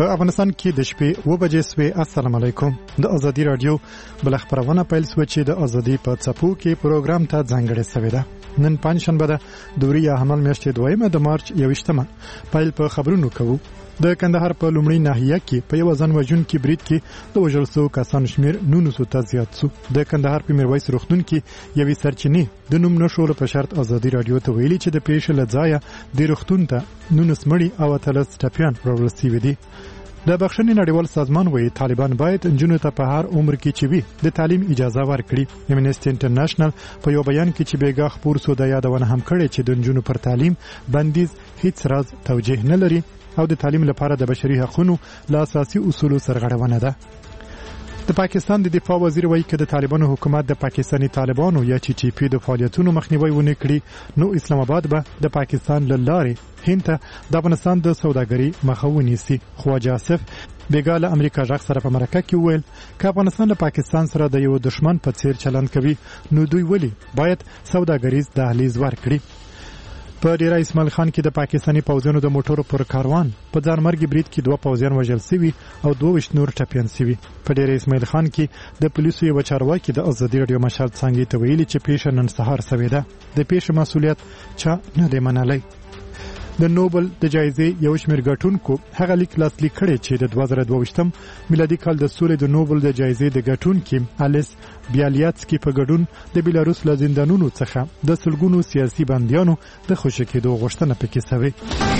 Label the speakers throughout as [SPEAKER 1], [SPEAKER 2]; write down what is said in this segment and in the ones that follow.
[SPEAKER 1] په افغانستان کې د شپې 2 بجې سوې. السلام علیکم. د ازادي رادیو بل خبرونه پیل سو چې د ازادي په څپو کې پروګرام ته ځانګړی شوی دی. نن پنځشنبه ده دوري حمل میاشتې 2 د مارچ 21 پیل په خبرونو کوو. د کندهار په لومړی ناحیه کې په یو ځان وژن کې برید کې د وژل شوو کسانو شمیر 900 ته زیات شو. د کندهار په میرویس روغتون کې یوې سرچینې د نوم نشولو په شرط ازادي رادیو ته ویلي چې د پیښې لځایه د روغتون ته 19 مړي او 13 ټپيان راوړل شوي دي. د بخښنې نړیوال سازمان وایي طالبان باید نجونو ته په هر عمر کې چې وي د تعلیم اجازه ورکړي. امنیسټي انټرنیشنل په یو بیان کې چې بیګا خبر سو د یادونه هم کړې چې د نجونو پر تعلیم بندیز هیڅ راز توجیه نه لري او د تعلیم لپاره د بشري حقوقو له اساسي اصولو سرغړونه ده. د پاکستان د دفاع وزیر وایي چې د طالبانو حکومت د پاکستاني طالبانو یا چې ټي پی د فعالیتونو مخنیوي ونه کړي نو اسلام آباد به د پاکستان له لارې هند ته د افغانستان د سوداګرۍ مخه ونیسي. خواجه آصف بیګاله امریکا ځخ سره په مرکه کې وویل چې افغانستان له پاکستان سره د یو دشمن په څیر چلند کوي نو دوی ولی باید سوداګریز دهلیز ورکړي. په ډیره اسماعیل خان کې د پاکستاني پوځونو د موټرو پر کاروان په ځانمرګي برید کې 2 پوځیان وژل شوي او 22 نور ټپيان شوي. په ډیره اسماعیل خان کې د پولیسو یو چارواکي د ازادي رادیو مشال څنګه ته ویلي چې پیښه نن سهار شوې ده. د پیښې مسؤلیت چا نه دی منلی. د نوبل د جایزې یو شمېر ګټونکو هغه لیک لاسلیک کړی چې د 2022 میلادي کال د سولې د نوبل د جایزې د ګټونکو الیس بیالیاتسکی په ګډون د بیلاروس له زندانونو څخه د سلګونو سیاسي بندیانو د خوشی کېدو غوښتنه پکې شوې.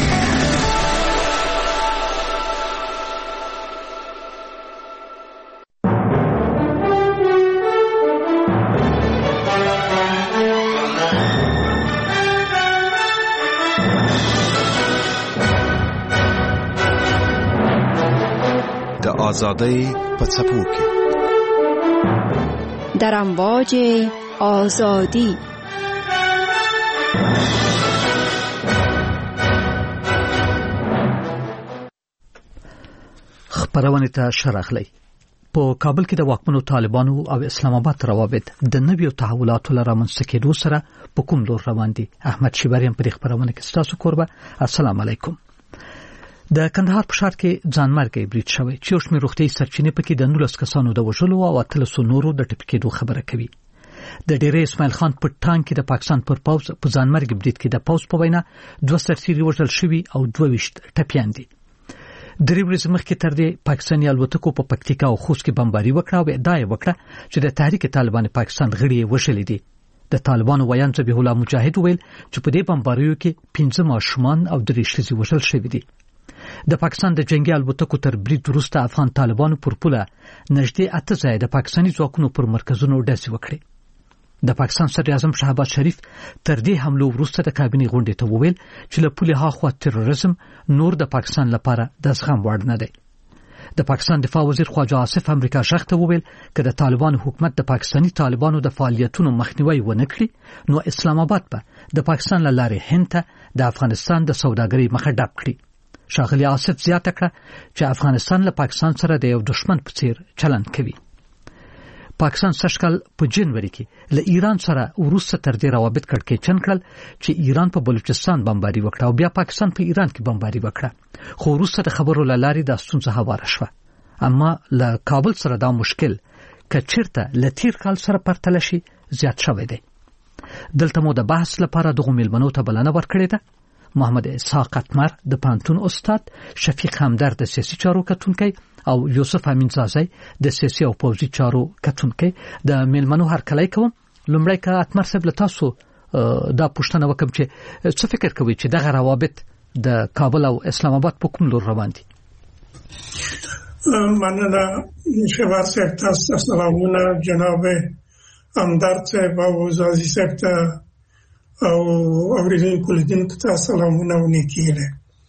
[SPEAKER 2] آزادی په څپو کې
[SPEAKER 3] در امواج آزادی
[SPEAKER 4] خبرونه ته شرخلی. په کابل کې د واکمنو طالبانو او اسلام آباد روابط د نویو تحولاتو لپاره منسکېدو سره په کوم لور روان دي. احمد شیبریان په خبرونه کې ستاسو کوربه. السلام علیکم. د کندهار په ښار کې ځانمرګي برید شوی چې اوس مې روغتي سرچینې پکې د 19 کسانو د وژلو او 13 نورو د ټپکېدو خبره کوي. د ډیره اسماعیل خان په ټانک کې د پاکستان پر پوز په ځانمرګي برید کې د پوز په وینا 2 سرتیري وژل شوي او 22 ټپيان دي. درې ورځې مخکې تر دې پاکستاني الوتکو په پکتیکا او خوست کې بمباري وکړه او ادعا یې وکړه چې د تحریک طالبان پاکستان غړي وژلي دي. د طالبانو ویان ذبیح الله مجاهد ویل چې په دې بمباریو کې 15 ماشومان او 3 ښځې وژل شوي دي. د پاکستان د جنگي الوتکو تر برید وروسته افغان طالبانو پر پوله نږدې 8 ځای د پاکستاني ځواکونو پر مرکزونو ډزې وکړې. د پاکستان صدر اعظم شهباز شریف تر دې حملو وروسته د کابینې غونډې ته وویل چې له پولې هاخوا تروریزم نور د پاکستان لپاره د زغم وړ نه دی. د پاکستان دفاع وزیر خواجه آصف امریکا ځخ ته وویل چې د طالبانو حکومت د پاکستاني طالبانو د فعالیتونو مخنیوي ونه کړي نو اسلام آباد به د پاکستان له لارې هند ته د افغانستان د سوداګرۍ مخه ډب کړي. شاغلی آصف زیاته کړه چې افغانستان له پاکستان سره د یو دشمن په څیر چلند کوي. پاکستان سږکال په جنوري کې له ایران سره وروسته تر دې روابط کړکېچن کړل چې ایران په بلوچستان بمباري وکړه او بیا پاکستان په ایران کې بمباري وکړه. خو وروسته د خبرو لاري د ستونزه هواره شوه. اما له کابل سره دا مشکل کچیرته لتیر کال سره پرتل شي زیات شوی دی. دلته مو د بحث لپاره دغه ملمنو ته بلنه ورکړې ده. محمد اسحاق اتمر د پانتون استاد، شفیق همدرد د سیاسي چارو کتونکي او یوسف امین زازی د سیاسي او پوځي چارو کتونکي د ملمنو هرکلی کوم. لومړی که اتمر صاحب له تاسو دا پوښتنه وکم چې څه فکر کوي چې دغه روابط د کابل او اسلام آباد په کوم لور روان دي؟
[SPEAKER 5] مننه شهباز صاحب، تاسو سلامونه جناب همدرد صاحب او زازی صاحب ته او اوریدونکو لیدونکو ته سلامونه او نیکي له.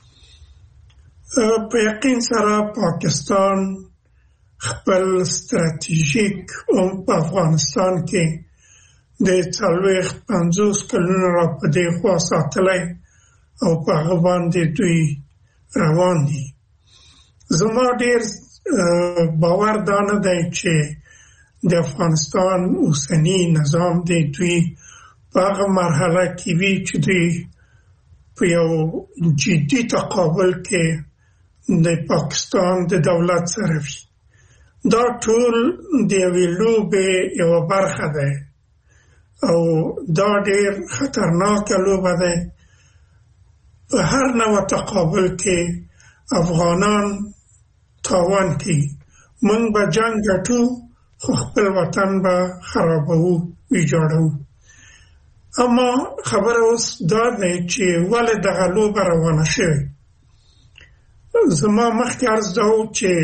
[SPEAKER 5] په یقین سره پاکستان خپل ستراتیژیک په افغانستان کې د 50 کلونو را په دې خوا ساتلی او په هغه باندې دوی روان دي. زما ډېر باور دا نه دی چې د افغانستان اوسنی نظام دی دوی په هغه مرحله کې وي چې دوی په یو جدي تقابل کې د پاکستان د دولت سره وي. دا ټول د یوې لوبې یوه برخه ده او دا ډېر خطرناکه لوبه ده. په هر نوع تقابل کې افغانان تاوان کوي. موږ به جنګ ګټو خو خپل وطن به خرابوو، ویجاړوو. اما خبره اوس دا ده چې ولې دغه لوبه روانه شوې. زما مخکې عرض دا و چې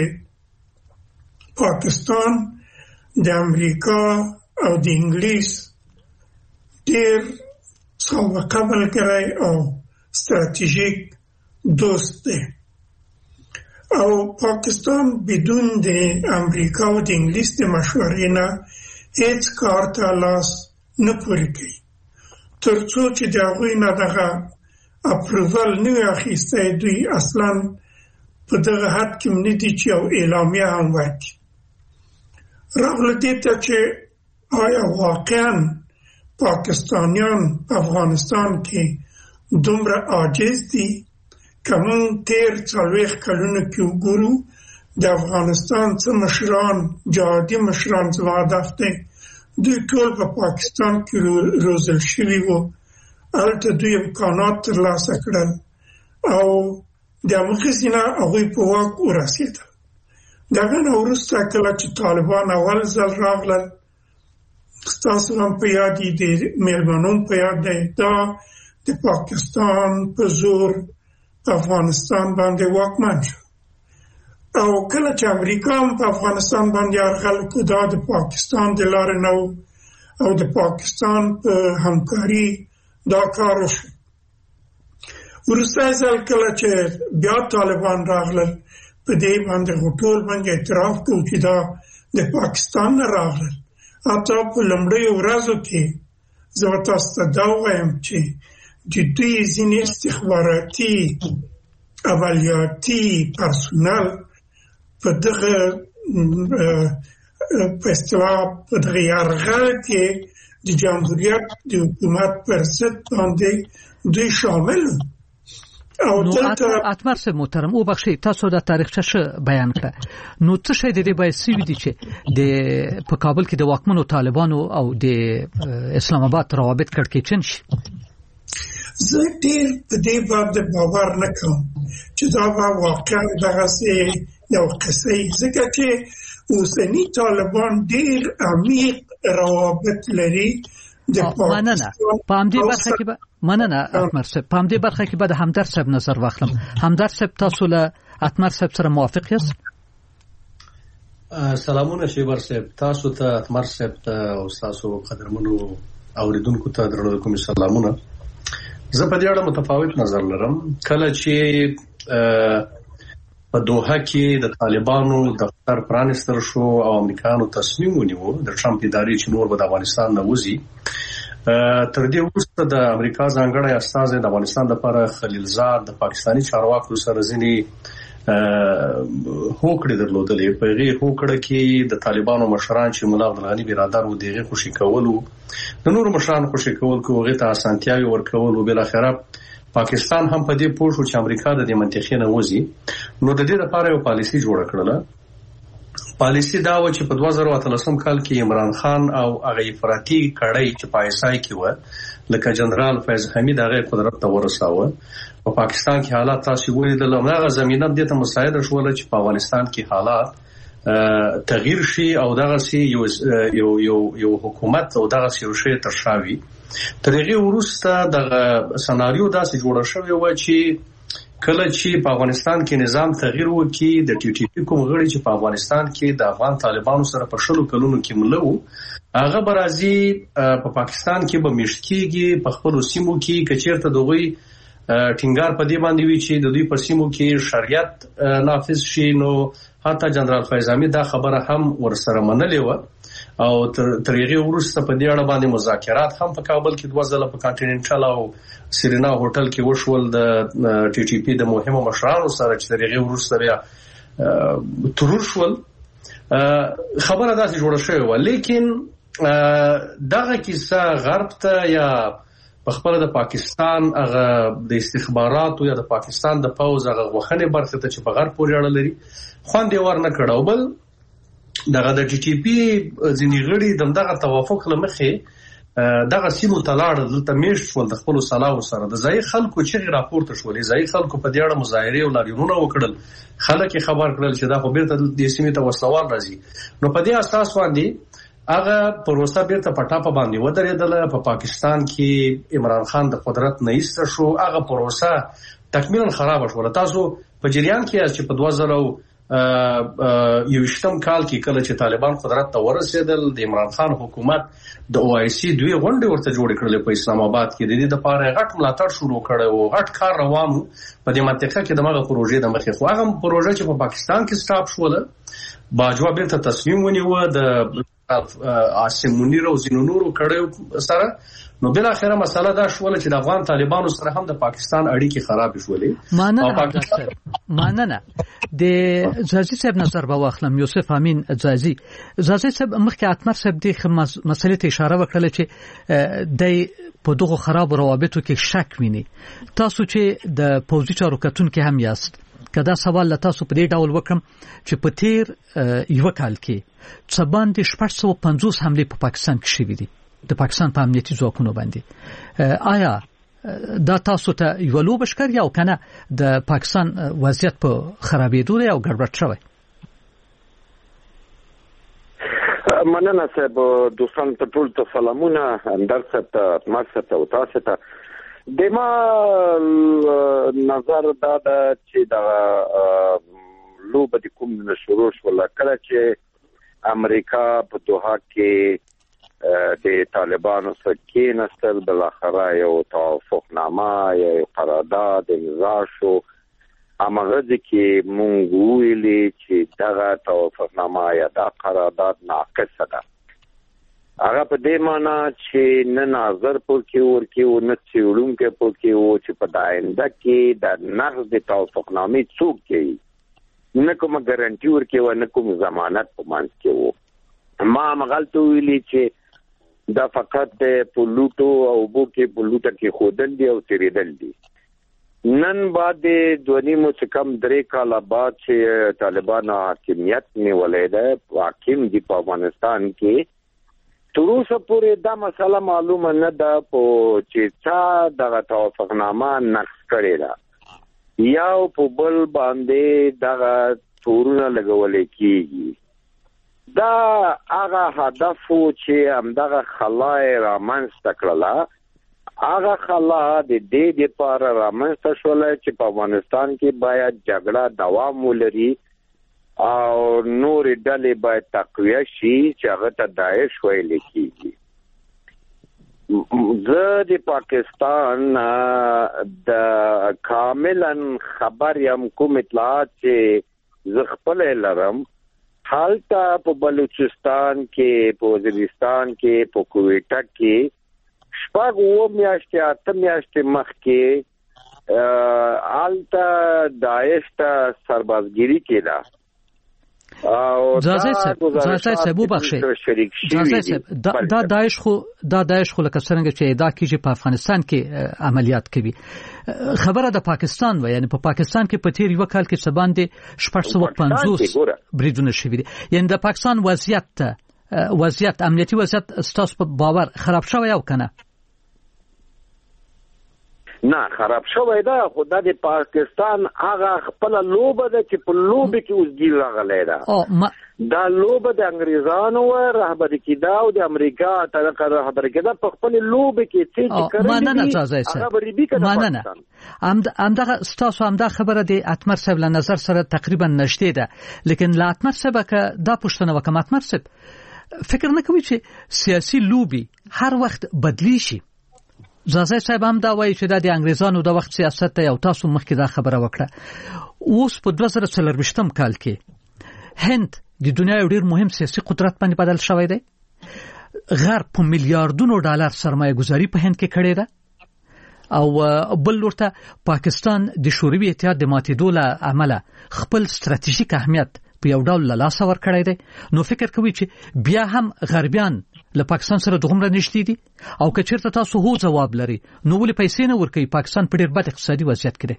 [SPEAKER 5] پاکستان د امریکا او د انګلیس ډېر سابقه ملګری او ستراتیژیک دوست دی او پاکستان بدون د امریکا او د انګلیس د مشورې نه هیڅ کار ته لاس نه پورې کوي تر څو چې د هغوی نه دغه اپروول نه وي اخیستی. دوی اصلا په دغه حد کې نه دي چې یو اعلامیه هم ورکړي. راغله دې ته چې آیا واقعا پاکستانیان په افغانستان کې دومره عاجز دي؟ که موږ تېر 40 کلونو کې وګورو د افغانستان څه مشران، جهادي مشران، زما هدف دی دوی ټول په پاکستان کې روزل شوي وو. هلته دوی امکانات ترلاسه کړل او د همغسې نه هغوی په واک ورسېدل. د هغه نه وروسته کله چې طالبان اول ځل راغلل، ستاسو هم په یاد دي، د میلمنو په یاد دی، دا د پاکستان په زور په افغانستان باندې واکمن شو او کله چې امریکا هم په افغانستان باندې یرغل وکړ، دا د پاکستان د لارې نه و او د پاکستان په همکاري دا کار وشو. وروستی ځل کله چې بیا طالبان راغلل، په دې باندې خو ټول باندې اعتراف کوو چې دا د پاکستان نه راغلل. حتی په لومړیو ورځو کې زه به تاسو ته دا ووایم چې د دوی ځینې استخباراتي عملیاتي پرسونل په دغه په اصطلاح په دغه یرغل کې د جمهوریت د حکومت پر ضد باندې دوی شامل وو.
[SPEAKER 4] نو اتمر صاحب محترم او بخشي تاسو د تاریخچه ش بیان کړه، نو څه شي د دې باید سوي دي چې د په کابل کې د واکمنو طالبانو او د اسلام آباد روابط کړکېچن شي؟
[SPEAKER 5] زه ډېر په دې باندې باور نه کوم چې دا به واقعا دغسې یو قصه وي، ځکه چې اوسني طالبان ډېر عمیق روابط لري.
[SPEAKER 4] مننه. په همدې برخه کې به مننه اتمر صاحب، په همدې برخه کې به د همدرد صاحب نظر واخلم. همدرد صاحب تاسو له اتمر صاحب سره موافق یاست؟
[SPEAKER 2] سلامونه شیبر صاحب، تاسو ته اتمر صاحب ته او تاسو قدرمنو اوریدونکو ته درنو کوم سلامونه. زه په دې اړه متفاوت نظر لرم. کله چې په دوحه کې د طالبانو دفتر پرانستل شو او امریکایانو تصمیم ونیو د ټرمپ ادارې چې نور به د افغانستان نه وځي، تر دې وروسته د امریکا ځانګړی استازی د افغانستان لپاره خلیلزاد د پاکستاني چارواکو سره ځینې هوکړې درلودلې. په هغې هوکړه کې د طالبانو مشران چې ملا عبدالغني برادر و د هغې خوشي کولو، د نورو مشرانو خوشي کول کو، هغې ته اسانتیاوې ورکول او بالاخره پاکستان هم په دې پوه شو چې امریکا د دې منطقې نه وځي. نو د دې لپاره یو پالیسي جوړه کړله. پالیسي دا و چې په 2013 کال کې عمران خان او هغه افراطي کړۍ چې په آی کې و لکه جنرال فیض حمید هغه قدرت ته ورساوه. په پاکستان کې حالات تاسو ولیدل، هغه زمينه دې ته مساعده شوله چې په افغانستان کې حالات تغییر شي او دغه سي یو حکومت او دغه یو شی ترشاوي. تر هغه وروسته د سناریو داسې جوړ شوی و چې کله چې په افغانستان کې نظام تغییر وکړي، د ټي ټي پی کوم غړي چې په افغانستان کې د افغان طالبانو سره په شلو کلونو کې ملو، هغه برازي په پاکستان کې به مشکیږي په خپل سیمو کې کچیرته دوی ټینګار په دې باندې وی چې د دوی په سیمو کې شریعت نافذ شي. نو حتی جنرال فیض حمید دا خبره هم ورسره منلې و او تر هغه وروسته په دې اړه باندې مذاکرات هم په کابل کې 2 ځله په کانټیننټل او سرینا هوټل کې وشول د ټي ټي پی د مهمو مشرانو سره چې تر هغه وروسته بیا ترور شول. خبره داسې جوړه شوې و، لیکن دغه کیسه غرب ته یا په خپل د پاکستان هغه د استخباراتو یا د پاکستان د پوز هغه غوښنه برخه ته چې په غرب پورې اړه لري خوند یې ورنه کړو. بل دغه د ټي ټي پی ځینې غړي دغه توافق لمخې دغه سیمو تلاړ دلته میشت شول د خپل سلاو سره د ځای خلکو چې راپورته شولې ځای خلکو په دې اړه مظاهره او لاریونونه وکړل. خلک خبر کړل چې دا خو بیرته د سیمې ته وسوال راځي. نو په دې اساس باندې هغه پروسه بیرته په ټاپه باندې ودرېدله. په پاکستان کې عمران خان د قدرت نه ایسته شو. هغه پروسه تکمیلا خراب شو. تاسو په جریان کې چې په 2021 کال کې کله چې طالبان قدرت ته ورسېدل د عمران خان حکومت د OIC دوی غونډې ورته جوړ کړل په اسلام آباد کې. د دې لپاره غټ ملاتړ شروع کړي او غټ کار روانو په دې منطقه کې دغه پروژې د مخې خو هغه پروژه چې په پاکستان کې سټاپ شوله باجوړ بیرته تصمیم ونیو د عاصم منیر او زینو نورو کړو سره. نو بل اخره مسله دا شوله چې د افغان طالبانو سره هم د پاکستان اړیکې خراب شولې.
[SPEAKER 4] ماننه د زازي صاحب نظر به واخلم. یوسف امین زازي صاحب مخکې اتمر صاحب د مسلې ته اشاره وکړه چې د په دغه خراب روابطو کې شک ویني. تاسو چې د پوزي چارو کتونکو هم یاست کدا سوال لتاسو په دې ډول وکم چې په تیر یو کال کې څه باندې 450 حمله په پاکستان کې شوې دي د پاکستان په امنیتي ځواکونو باندې. آیا دا تاسو ته یو لوب ښکار یا کنه د پاکستان وضعیت په خرابېدو دی او ګډوډ شوی؟
[SPEAKER 6] مننه صاحب دوستان ته ټول ته سلامونه. اندر صاحب ته مقصد او تاسو ته د ما نظر دا چې دا لوب د کوم شروع شول کله چې امریکا په دوحه کې د طالبانو سره کېناستل بل اخره یو توافقنامه یا قرارداد امضا شو. امغه کې مونږ ویلي چې دغه توافقنامه یا دا قرارداد ناقصه ده. هغه په دې معنی چې نه نظر پکې ورکې او نه څېړون کې پکې او چې په آینده کې د نقض د توافقنامې څوک کوي نه کوم ګارانټي ورکې او نه کوم ضمانت په منځ کې وو. ما مغلطه ویلي چې دا فقط په لوټو او بو کې په لوټه کې خودل دي او تیریدل دي. نن بعد دونی مو چې کم 3 کال بعد چې طالبان حاکمیت نیولې ده حاکم دي په افغانستان کې تر اوسه پورې دا مسله معلومه نه ده چې څا دغه توافقنامه نقض کړی ده یا په بل باندې دغه تورونه لګولې کیږي. دا هغه هدف چې همدغه خلای رامنځته کړله هغه خلا د دې لپاره رامنځته شول چې په افغانستان کې باید جګړه دوام ولري او نور ډلې باید تقویه شي چې هغه ته داعش ویل کیږي. زه د پاکستان د کاملا خبر یم کوم اطلاعات چې زه خپل لرم حالته په بلوچستان کې په وزیرستان کې په کویټه کې شپږ میاشتې اته میاشتې مخکې حالته داعش ته سربازګيري کېده.
[SPEAKER 4] ځای صاحب وبخښئ دا داعش خو لکه څنګه چې دا کیږي په افغانستان کې عملیات کوي خبره د پاکستان و یعنی په پاکستان کې په تیر یو کال کې څه باندې 450 بریدونه شوي دي. یعنی د پاکستان وضعیت امنیتي وضعیت ستاسو په باور خراب شوی او کنه؟
[SPEAKER 6] نه خراب شوی دا خو د پاکستان هغه خپل لوبه ده چې په لوبه کې اوس ګیر راغلی ده. دا لوبه د انګریزانو رهبري کېده او د امریکا طرفه رهبري کېده په خپل لوبه کې چې کړی
[SPEAKER 4] مننه همدغه ستاسو همدا خبره د اتمر صاحب له نظر سره تقریبا نشته ده. لیکن لا اتمر صاحب که دا پښتنه وکم اتمر صاحب فکر نه کوي چې سیاسي لوبي هر وخت بدلی شي. زازای صاحب هم دا وایي چې د انګریزانو د وخت سیاست ته یو تاسو مخکې دا خبره وکړه. اوس په 2024 کال کې هند د دنیا یو ډیر مهم سیاسي قدرت باندې بدل شوی دی. غرب په میلیارډونو ډالر سرمایه گذاري په هند کې کړې ده او بل ورته پاکستان د شوروي اتحاد د ماتېدو له امله خپل ستراتیژیک اهمیت په یو ډول له لاسه ورکړی دی. نو فکر کوي چې بیا هم غربیان له پاکستان سره دومره نشتی دي او که چیرته تاسو هو جواب لري نو ولې پیسې نه ورکوي پاکستان په ډېر بد اقتصادي وضعیت کې دی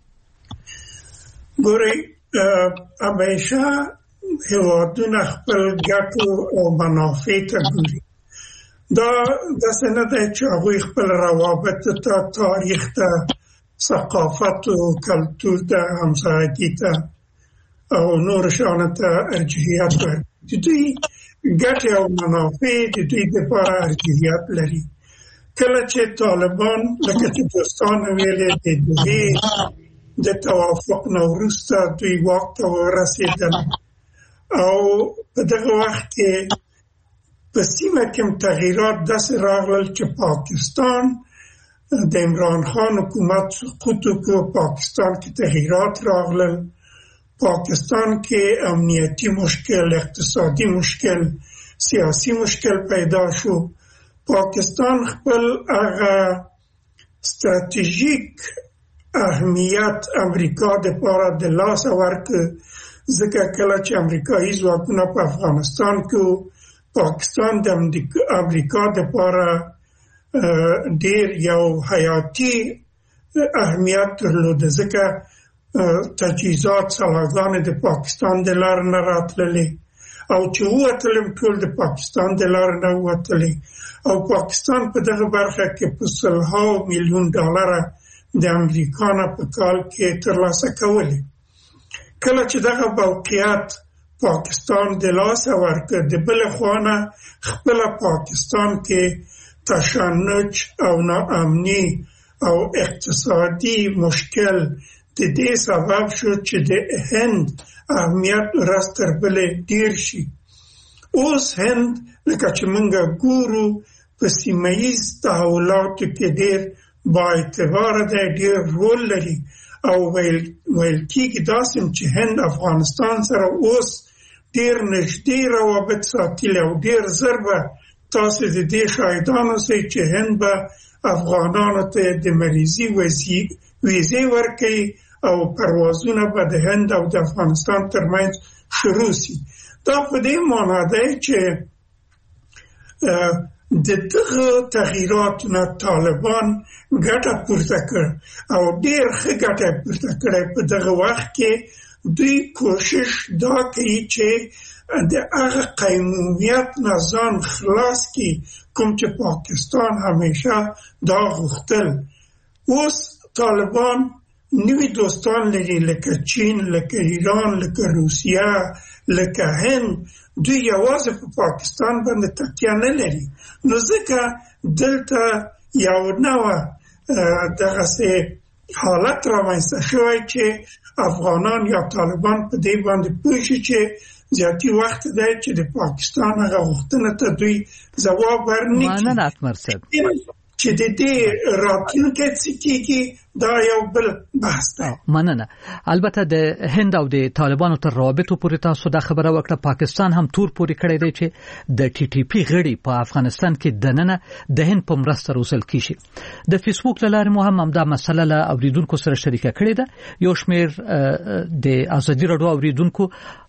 [SPEAKER 5] ګورئ همیشه هیوادونه خپل ګټو او منافع ته ګوري دا داسې نه دی چې هغوی خپل روابط ته تاریخ ته ثقافت او کلتور ته همسایګي ته او نور شانه ته ارجحیت ورکړي دوی ګټې او منافع د دوی لپاره ارجحیت لري کله چې طالبان لکه چې دوستان ویلې د توافق نه وروسته دوی واک ته ورسېدل او په دغه وخت کې په سیمه کې تغییرات داسې راغلل چې پاکستان د عمران خان حکومت سقوط وکړ پاکستان کې تغییرات راغلل پاکستان کې امنیتی مشکل اقتصادي مشکل سیاسی مشکل پیدا شو پاکستان خپل هغه ستراتیژیک اهمیت امریکا د لپاره د لاس ورکړ ځکه کله چې امریکایي ځواکونه په افغانستان کې پاکستان د امریکا د لپاره ډیر یو حیاتي اهمیت درلود ځکه تجهیزات سلاګانې د پاکستان د لارې نه راتللې او چې ووتلې ټول د پاکستان د لارې نه ووتلې او پاکستان په دغه برخه کې په سلهاو میلیون ډالر د امریکا نه په کال کې ترلاسه کولې کله چې دغه موقعیت پاکستان د لاسه ورکړ د بل خوانه خپل پاکستان کې تشنج او ناامني او اقتصادي مشکل د دې سبب شو چې د هند اهمیت راستر بلې ډیر شي اوس هند لکه چې موږ ګورو په سیمه‌ییز تحولاتو کې ډیر با اعتبار دی ډیر رول لري او ویل کېږي داسې چې هند افغانستان سره اوس ډیر نږدې روابط ساتلي او ډیر زر به تاسو د دې شاهدانو سئ چې هند به افغانانو ته د مریضي ویزې ورکوي او پروازونه به د هند او د افغانستان ترمنځ شروع شي دا په دې معنی دی چې د دغه تغییراتو نه طالبان ګټه پورته کړ او ډېر ښه ګټه پورته کړې په دغه وخت کې دوی کوشش دا کوي چې د هغه قیمومیت نه ځان خلاص کړي کوم چې پاکستان همیشه دا غوښتل اوس طالبان نوی دوستان لري لکه چین لکه ایران لکه روسیه لکه هند دوی یوازې په پاکستان باندې تکیه نه لري نو ځکه دلته یو نوع دغسې حالت رامنځته شوی چې افغانان یا طالبان په دې باندې پوه شي چې زیاتې وخت دی چې د پاکستان هغه غوښتنه ته دوی ځواب ورنکړي
[SPEAKER 4] مننه اتمر صاحب
[SPEAKER 5] چې د دې راتلونکي څه کېږي دا یو بل بحث دی
[SPEAKER 4] مننه البته د هند او د طالبانو تر روابطو پورې تاسو دا خبره وکړه پاکستان هم تور پورې کړی دی چې د ټي ټي پی غړي په افغانستان کې دننه د هند په مرسته روزل کیږي د فیسبوک لاره مهم دا مسله له اوریدونکو سره شریکه کړې ده یو شمیر د ازادي راډیو اوریدونکو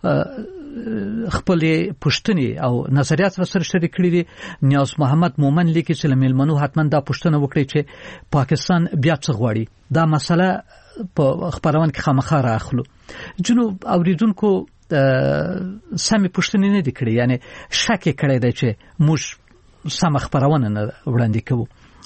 [SPEAKER 4] خپل پښتني او نظریات سره شریک کړي دي نیاز محمد مومن لیکي چې ملمنو حتما دا پښتنه وکړي چې پاکستان بیا څه غواړي دا مسله په خبرونه کې خامخا راخلو جنوب اوریدونکو سمې پښتنې نه دي کړې یعنی شک کړي دی چې موږ سم خبرونه نه وړاندې کوو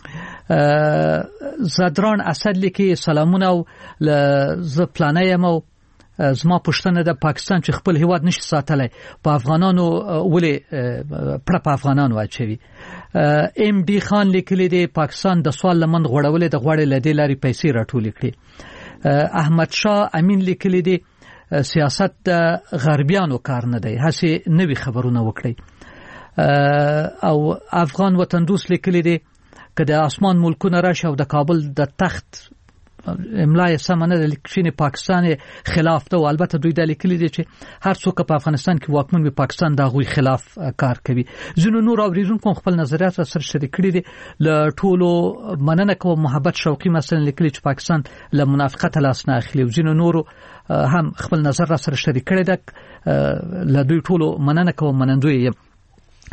[SPEAKER 4] زادران اسد لیکي سلامونه او ز پلانایم او زما پښتنه د پاکستان چې خپل هیواد نشي ساتلای په افغانانو ولې پر افغانانو اچوي ام ډي خان لیکلی دی پاکستان د سوال لمن غوړولې د غوړې لدې لاري پیسې راټول کړي احمد شاه امین لیکلی دی سیاست د غربیانو کار نه دی هڅه نوي خبرونه وکړي او افغان وطن دوست لیکلی دی که د اسمان ملکونه راشه او د کابل د تخت املای سمنه د لیکشن پاکستان خلاف ته البته دوی د لیکلي دي چې هر څوک په افغانستان کې واکمن وي پاکستان د غوي خلاف کار کوي زنو نور اوریدونکو خپل نظریات سره شریک کړي دي ل ټولو مننه کوم محبت شوقي مثلا لیکلي چې پاکستان له منافقت لاس نه اخلي زنو نور هم خپل نظر سره شریک کړي دي ل دوی ټولو مننه کوم منندوی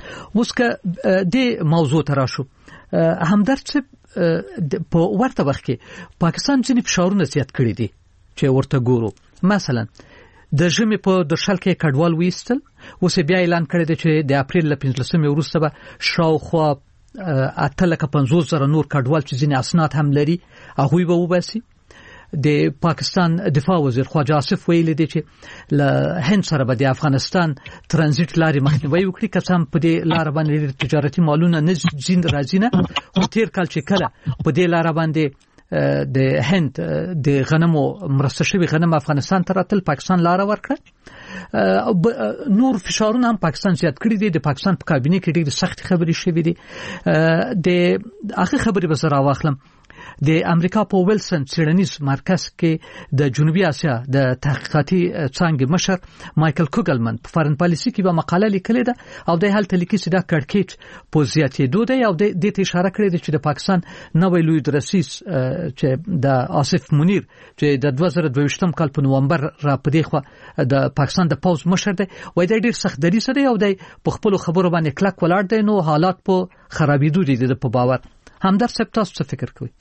[SPEAKER 4] اوس که د موضوع تراشو همدرد څه په ورته وخت کې پاکستان ځینې فشارونه زیات کړی دي چې ورته ګورو. مثلا د ژمي په درشل کې کډوال ویستل، اوس بیا اعلان کړی دی چې د اپریل له 15 وروسته به شاوخوا 850,000 نور کډوال چې ځینې اسناد هم لري هغوی به وباسي. د پاکستان دفاع وزیر خواجه آصف ویلي دی چې له هند سره به د افغانستان ترانزیت لارې مخنیوي وکړي، که څه هم په دې لاره باندې تجارتي مالونه نه راځي نه. خو تیر کال چې کله په دې لاره باندې د هند د غنمو مرسته شوی غنم افغانستان ته راتل، پاکستان لاره ورکړه. نور فشارونه هم پاکستان زیات کړی دي. د پاکستان په کابینه کې ډېر سخت خبرې شوې دي. د هغه خبرې به زه راواخلم. د امریکا په ویلسن څېړنیز مرکز کې د جنوبي اسیا د تحقیقاتي څانګې مشر مایکل کوګلمن په فارن پالیسي کې به مقاله لیکلې ده او د حل لیکي چې دا کړکېچ په زیاتېدو دی او د دې اشاره کړې ده چې د پاکستان نوې لوی درسیس چې د آصف منیر چې د 2022 کال په نومبر را پدې خو د پاکستان د پوز مشر دی، وای دا ډېر سخت دریځ دی او د خپل خبرو باندې کلک ولاړ دی. نو حالات په خرابېدو دي د په باور. همدرد صاحب تاسو څه فکر کوئ؟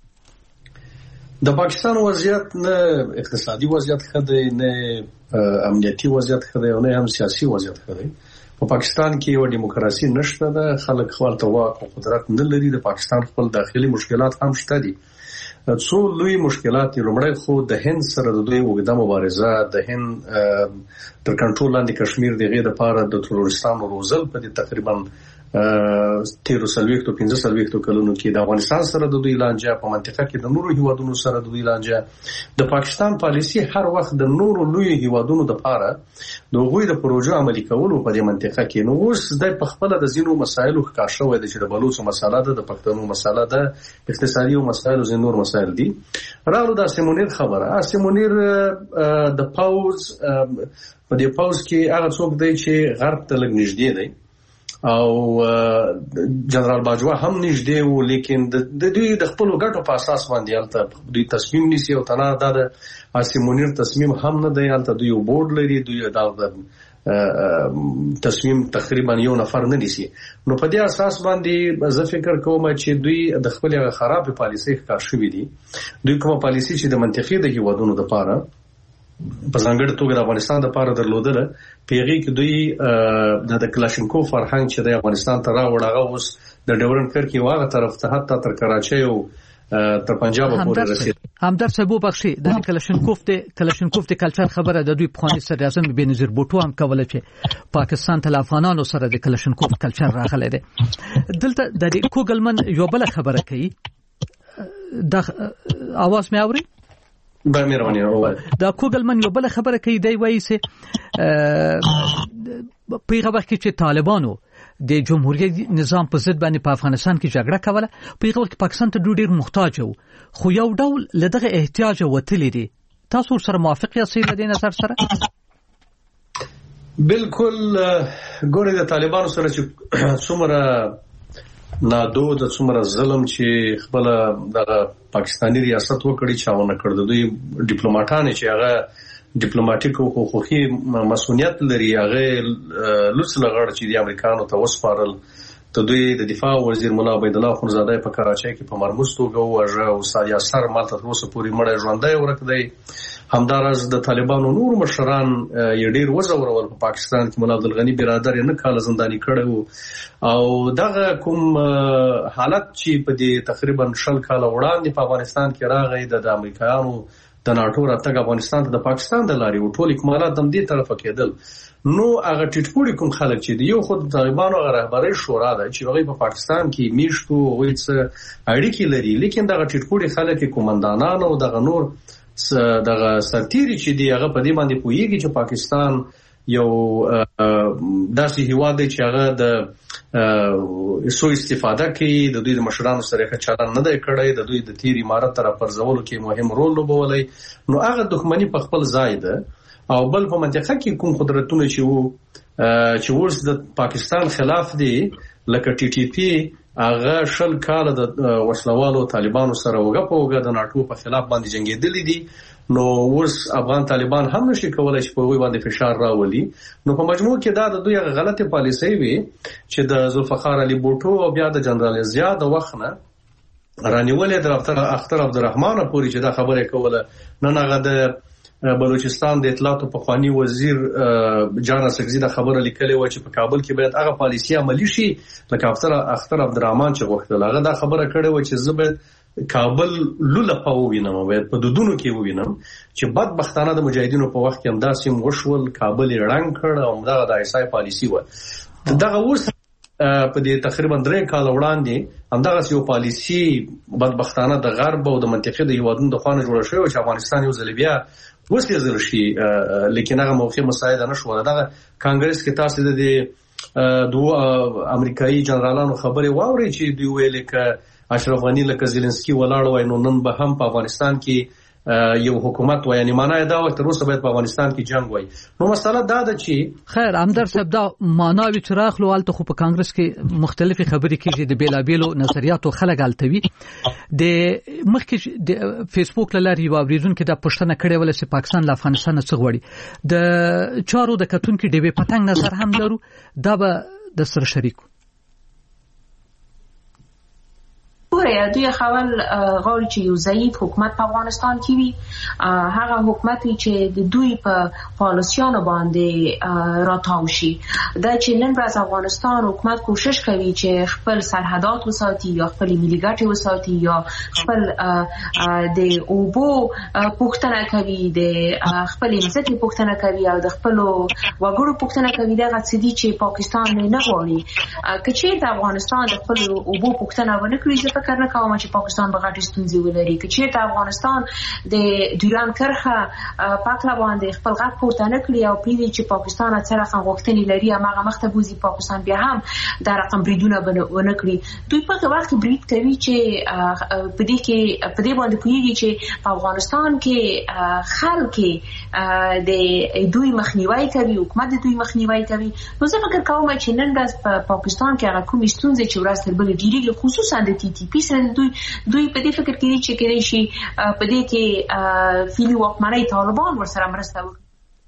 [SPEAKER 2] د پاکستان وضعیت نه اقتصادي وضعیت ښه دی، نه امنیتي وضعیت ښه دی او نه هم سیاسي وضعیت ښه دی. په پاکستان کې یو دیموکراسي نشته ده، خلک خپل واک او قدرت نه لري. د پاکستان خپل داخلي مشکلات هم شته دي. څو لوی مشکلات لومړی خو د هند سره د دوی وګړه مبارزه، د هند تر کنټرول لاندې کشمیر دغه د پاره د ترورستانو روزل په دې تقریبا 13-15 کلونو کې د افغانستان سره د دوی لانجه، په منطقه کې د نورو هیوادونو سره د دوی لانجه. د پاکستان پالیسي هر وخت د نورو لوی هیوادونو د پاره د غوی د پروژو عملي کولو په دې منطقه کې. نو اوس د خپل د زینو مسایلو ښکار شوی دی چې د بلوچ مسله ده، د پښتنو مسله ده، اقتصادي او مسایل او نور مسایل دي. راغلو د سیمونیر خبره. سیمونیر د پاوز په دې پاوز کې هغه څوک دی چې غرب ته لږ نږدې دی او جنرال باجوا هم نږدې وو، لیکن د دوی د خپل ګټو په اساس باندې البته دوی تصمیم نیسي او تنه د اسیمونیر تصمیم هم نه دی. البته دوی بورډ لري، دوی د تصمیم تقریبا یو نفر نه نیسي. نو په دې اساس باندې زه فکر کوم چې دوی د خپل خراب پالیسي ښکار شوې دي. دوی کومه پالیسي چې د منطقي د هیوادونو د پاره په ځانګړي توګه د افغانستان د پاره درلودله، پیغی کې دوی د کلاشینکوف فرهنګ چې د افغانستان ته راوړ هغه اوس د ډیورن کرکي واغه طرف ته حتی تر کراچۍ او تر پنجاب پورې رسید. همدرد
[SPEAKER 4] صاحب بخشي د کلاشینکوف د کلچر خبره د دوی پخوانی صدر اعظم بنظیر بوټو هم کوله چې پاکستان ته افغانانو سره د کلاشینکوف کلچر راغلی دی. دلته د کوګلمن یو بل خبره کوي، د اواز مې اوري دا کوګلمن یو بل خبره کوي، دی وایي چې په هغه وخت کې چې طالبانو د جمهوریت نظام په ضد باندې په افغانستان کې جګړه کوله، په هغه وخت کې پاکستان ته ډېر محتاج وو، خو یو ډول لدغه احتیاج وتلی دی. تاسو سره موافق یاست له دې نظر سره؟
[SPEAKER 2] بالکل. ګوره د طالبانو سره چې څومره نادود، څومره ظلم چې خپل د پاکستاني ریاست وکړي چاونه کړ، د دوی ډیپلوماټان چې هغه ډیپلوماټیک او حقوقي مسؤلیت لري، هغه لوڅ لغړ چې د امریکانو ته وسپارل. ته دوی د دفاع وزیر مولا عبید الله خونزاده په کراچۍ کې په مرموز توګه وواژه او سایا سر مالته تر اوسه پورې مړی ژوندی ورک دی. همداراز د طالبانو نور مشران یې ډېر وځورول. په پاکستان کې مولا عبدالغني برادر یې 9 کاله زنداني کړی او دغه کوم حالت چې په دې تقریبا 20 کاله وړاندې په افغانستان کې راغی د امریکایانو د ناټو راتګ افغانستان ته د پاکستان د لارې او ټول اکمالات د دې طرفه کېدل. نو هغه ټیټپوړي کوم خلک چې د یو خود طالبانو رهبري شورا ده چې هغه په پاکستان کې میشتو وایي اړیکې لري، لیکن دغه ټیټپوړي خلک کومندانان او دغه نور دغه سرتیري چې دی هغه په دې باندې پوهیږي چې پاکستان یو داسې هیواد دی چې هغه د سو استفاده کوي، د دوی د مشرانو سره ښه چلند نه دی کړی، د دوی د تیر امارت تر پرځولو کې مهم رول لوبولی. نو هغه دښمنی په خپل ځای ده او بل په منطقه کې کوم قدرتونه چې اوس د پاکستان خلاف دي لکه ټي ټي پی هغه 10 کال د وسلوالو طالبانو سره وګه په وګه د ناتو په خلاف باندې جنگیدلې دي. نو ورس افغان طالبان هم نشي کولای چې په وی باندې فشار راولي. نو په مجموع کې دا د دوی غلطه پالیسي وي چې د ذوالفقار علي بوټو او بیا د جنرال زیاد وخنه رانیولې د اختر عبدالرحمن پوری چې دا خبره کوله. نن هغه د بلوچستان د اطلاعات په خواني وزیر جانا سکزی دا خبره لیکلې و چې په کابل کې باید هغه پالیسي عملی شي لکه اختر عبدالرحمن چې غوښتل. هغه دا خبره کړې و چې زبر کابل لوله پاو وینم باید په دودونو کې وینم چې بدبختانه د مجاهدینو په وخت کې هم داسې وشول کابل رنګ کړ او دا د ایسای پالیسي و. دغه ورس په دې تقریبا 3 کال وړاندې همدغه یو پالیسي بدبختانه د غرب او د منطقې د هیوادونو د خوانه جوړ شوی چې افغانستان یو ځل بیا وسیزل شي لیکن هغه موقع مساعده نشو. دغه کانګرس کې تاسو د دوه امریکایي جنرالانو خبره واوري چې دوی ویل ک اشرف غنی لکه زيلنسکي ولاړ وای نو نن به هم په افغانستان کې یو حکومت و یعنی معنی دا و تر اوسه باید په افغانستان کې جنگ وای. نو مسله دا ده چې
[SPEAKER 4] خیر همدر صاحب دا معنی چې راخلو الته خو په کانګرس کې مختلفي خبرې کیږي د بیلابیلو نظریاتو خلک التوي د مخکې د فیسبوک لاري واوریدون کې دا پښتنه کړې ول چې پاکستان له افغانستان څخه غوړي د چارو د کتون کې د پتنګ نظر هم لرو دا به د سر شریکو
[SPEAKER 7] ګوره دوی خپل غواړي چې یو ضعیف حکومت په افغانستان کې وي هغه حکومت چې د دوی په پالیسیانو باندې راتاو شي. دا چې نن ورځ افغانستان حکومت کوشش کوي چې خپل سرحدات وساتي یا خپل ملي ګټې وساتي یا خپل د اوبو پوښتنه کوي د خپل عزت پوښتنه کوي او د خپل وګړو پوښتنه کوي دا غوښتي چې پاکستان نه غواړي چې د افغانستان د خپل اوبو پوښتنه ونه کړي فکر نه کوم چې پاکستان به غټي ستونزې ولري. چې ته افغانستان د دوران کرخه پاکلا باندې خپل غږ پورته نه کړی او پیږي چې پاکستان اڅره غوښتنې لري هغه مخته بوزي پاکستان بیا هم دا رقم بریدونه ونه کړی. دوی په وخت برید کوي چې په دې باندې کوي چې په افغانستان کې خلک د دوی مخنیوي کوي حکومت د دوی مخنیوي کوي. نو زه فکر کوم چې نن ورځ په پاکستان کې هغه کومې ستونزې چې ورځ تر بلې ډېری خصوصا د ټي پیسه دوی په دې فکر کې چې کېږي شي په دې کې فیلی واکمنۍ طالبان ورسره مرسته وکړي.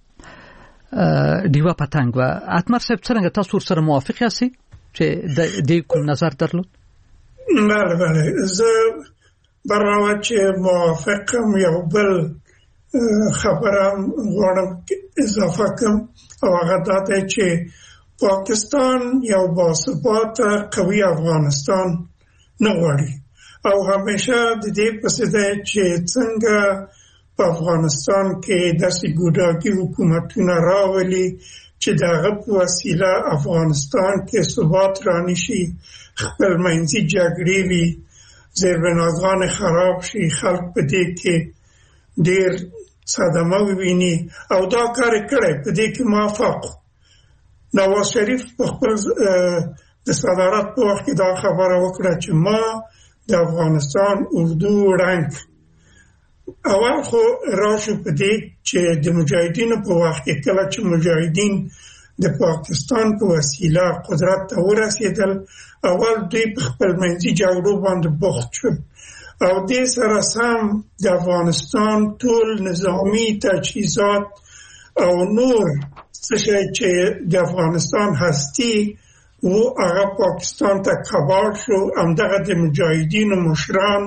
[SPEAKER 4] دیوا پتنګ و اتمر صاحب څنګه تاسو سره موافق یاست چې د کوم نظر درلود؟
[SPEAKER 5] بله زه برنامه چې موافقم یو بل خبرم غواړم اضافه کوم او هغه دا ده چې پاکستان یو باثباته قوي افغانستان نه غواړي او همیشه د دې پسې ده چې څنګه په افغانستان کې داسې ګوډاګي حکومتونه راولي چې دغه په وسیله افغانستان کې ثبات رانشي خپل منځي جګړې وي زیربناګان خراب شي خلک په دې کې ډېر صدمه وویني او دا کار کړی په دې کې موافق نواز شریف په خپل د صدارت په وخت کې دا خبره وکړه چې ما د افغانستان اردو رنګ اول خو راشو په دې چې د مجاهدینو په وخت کې کله چې مجاهدین د پاکستان په وسیله قدرت ته ورسېدل اول دوی په خپل منځي جګړو باندې بوخت شول او دې سره سم د افغانستان ټول نظامی تجهیزات او نور څه چې د افغانستان هستی و هغه پاکستان ته کباړ شو همدغه د مجاهدینو مشران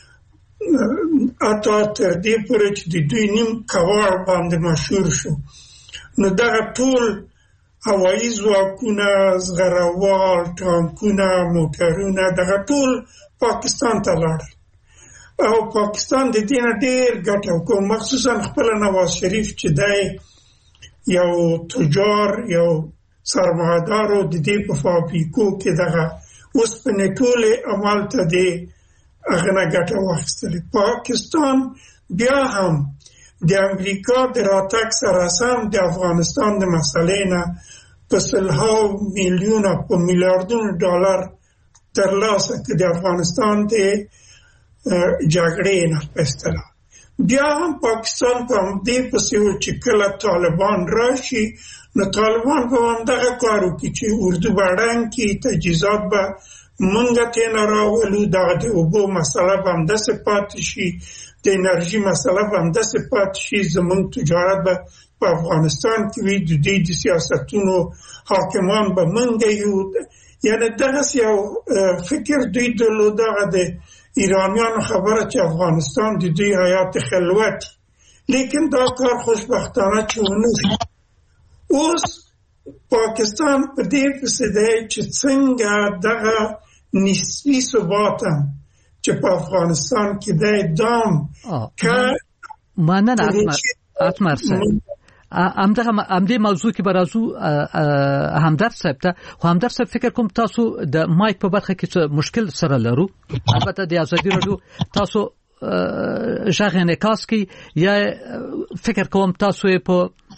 [SPEAKER 5] اته تر دې پورې چې د دوی نیم کباړ باندې مشهور شو نو دغه ټول هوایي ځواکونه زغروال ټانکونه موټرونه دغه ټول پاکستان ته لاړل او پاکستان د دې نه ډېر ګټه وکړه مخصوصا خپل نواز شریف چې دی یو تجار یو سرمایه‌دارو د دې په فابریکو کې دغه اوسپنې ټولې عمل ته دی هغه نه ګټه واخیستلې. پاکستان بیا هم د امریکا د راتګ سره سم د افغانستان د مسلې نه په سلهاو میلیونه په میلیاردونو ډالر ترلاسه کړي د افغانستان د جګړې نه په اصطلاح. بیا هم پاکستان په همدې پسې و چې کله طالبان راشي نو طالبان به همدغه کار وکړي چې اردو به ړنګ کړي تجهیزات به منګه تین راولو دغه د اوبو مسله به همداسې پاتې شي، د انرژي مسله به همداسې پاتې شي، زموږ تجارت به په افغانستان کې وي، د دې د سیاستونو حاکمان به منګه یو. یعنی دغسې یو فکر دوی درلود، دغه د ایرانیانو خبره چې افغانستان د دوی حیات خلوت، لیکن دا کار خوشبختانه چې ونه شو. اوس پاکستان په دې پسې دی چې څنګه دغه نسبي ثبات چې په افغانستان کې دی دام که
[SPEAKER 4] مننه اتمر صاحب. همدې موضوع کې برازو همدرد صاحب ته همدرد صاحب فکر کوم تاسو د مایک په برخه کې څه مشکل سره لرو. البته د ازادي رادیو تاسو ژغ انعکاس کی یا فکر کوم تاسو په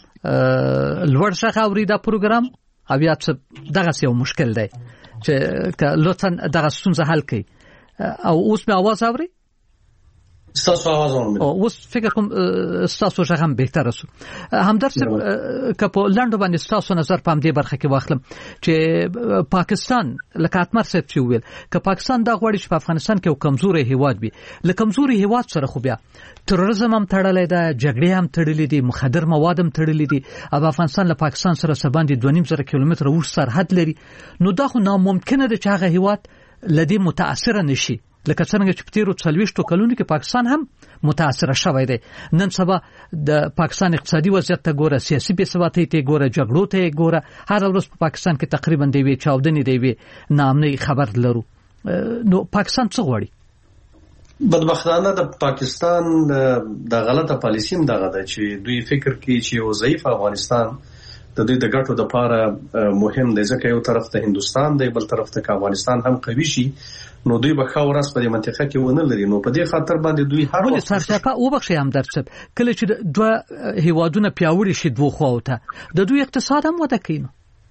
[SPEAKER 4] لوړ ژغ اوري دا پروګرام او یا څه دغه یو مشکل دی چې لطفا دغه ستونزه حل کړئ. او اوس مې आवाज اوري؟
[SPEAKER 2] ستاسو आवाज اورم.
[SPEAKER 4] اوس فکر کوم ستاسو ژغ هم بهتر شو. همدرد صاحب که په لاندو باندې ستاسو نظر په دې برخه کې واخلم چې پاکستان لکه اتمر صاحب چې ویل که پاکستان دا غواړي چې په افغانستان کې یو کمزوري هیواد وي، له کمزوري هیواد سره خو بیا تروریزم هم تړلې ده، جګړې هم تړلې دي، مخدر مواد هم تړلې دي، او افغانستان له پاکستان سره سباندې 2.5 کیلومتره اوږد سرحد لري. نو دا خو ناممکنه ده چې هغه هیواد لدی متاثر نشي، لکه څنګه چې په تیرو 40 کلونو کې پاکستان هم متاثر شوی دی. نن سبا د پاکستان اقتصادي وضعیت ته ګوره، سیاسي بې ثباتۍ ته ګوره، جګړو ته ګوره، هر ورځ په پاکستان کې تقریبا د وی چاودنې دی وی نامنۍ خبر لرو. نو پاکستان څه غواړي؟
[SPEAKER 2] بدبختانه د پاکستان د غلطه پالیسي هم دغه ده چې دوی فکر کوي چې یو ضعیف افغانستان د دوی د ګټو لپاره مهم دی، ځکه یو طرف ته هندستان دی، بل طرف ته افغانستان هم قوي شي، نو دوی به خاور اس په دې منطقه کې ونه لري. نو په دې خاطر باندې دوی هر وخت
[SPEAKER 4] سرچپه او بخښي هم درڅب کله چې دوه هیوادونه پیاوړي شي دوه خواته د دوی اقتصاد هم وده کوي.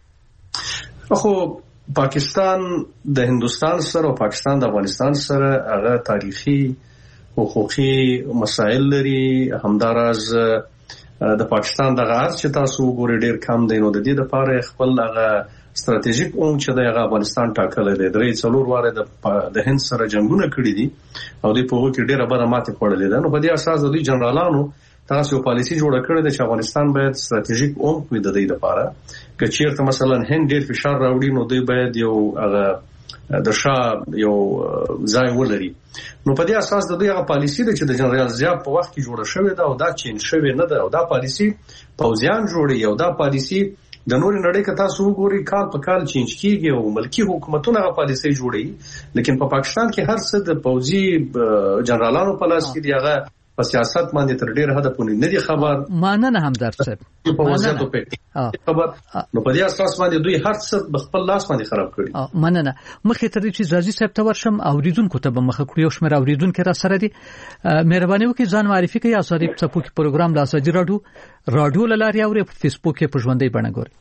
[SPEAKER 2] خو پاکستان د هندستان سره او پاکستان د افغانستان سره هغه تاریخي حقوقي مسائل لري. همداراز د پاکستان د غاز چې تاسو وګورئ ډیر کم دی، نو د دې لپاره خپل هغه ستراتیژیک اون چې د افغانستان ټاکلې دی، 3-4 واره د هند سره جنگونه کړی دي او د په وګړي ډیره بده ماته خوړلې ده. نو په دې اساس د دوی جنرالانو تاسو یو پالیسي جوړه کړې ده چې افغانستان باید ستراتیژیک اون وي د دې لپاره که چیرته مثلا هند ډیر فشار راوړي، نو دوی باید یو هغه د شا یو ځای ولري. نو په دې اساس د دوی هغه پالیسي ده چې د جنرال ضیاء په وخت کې جوړه شوې ده او دا چین شوې نه ده، او دا پالیسي پوځیان جوړي او دا پالیسي د نور نړۍ کې تاسو وګورئ کال په کال چینج کیږي او ملکی حکومتونه هغه پالیسي جوړي، لیکن په پاکستان کې هر څه د پوځي جنرالانو په لاس کې دی، هغه په سیاست باندې تر ډیر حد پورې نه دي خبر.
[SPEAKER 4] ماننه هم درڅب
[SPEAKER 2] په وضعیت په خبر. نو په دې اساس باندې دوی هر څه خپل لاس باندې خراب کړي.
[SPEAKER 4] ماننه مخې ته چې زازي صاحب ته ورشم اوریدونکو ته به مخه کړی او شمیر اوریدونکو را سره دي. مهرباني وکړئ ځان معرفي کړئ. ازادي څپو کې پروګرام د ازادي رادیو لاري او په فیسبوک کې په ژوندۍ بڼه ګورئ.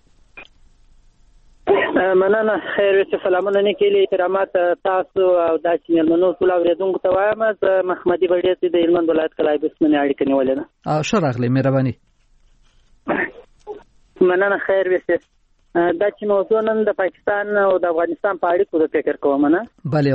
[SPEAKER 8] مننه. خیر وي، سلامونه نه کېلې احترامات تاسو او د چینلونو ټول اوریدونکو ته وایم. زه محمدي بډې د هلمند ولایت کلای بسمنه اړیکه نیولې ده.
[SPEAKER 4] ښه راغلی، مهرباني.
[SPEAKER 8] مننه. خیر وي، دا چې موضوع نن د پاکستان او د افغانستان په اړیکو د فکر کوم نه.
[SPEAKER 4] بله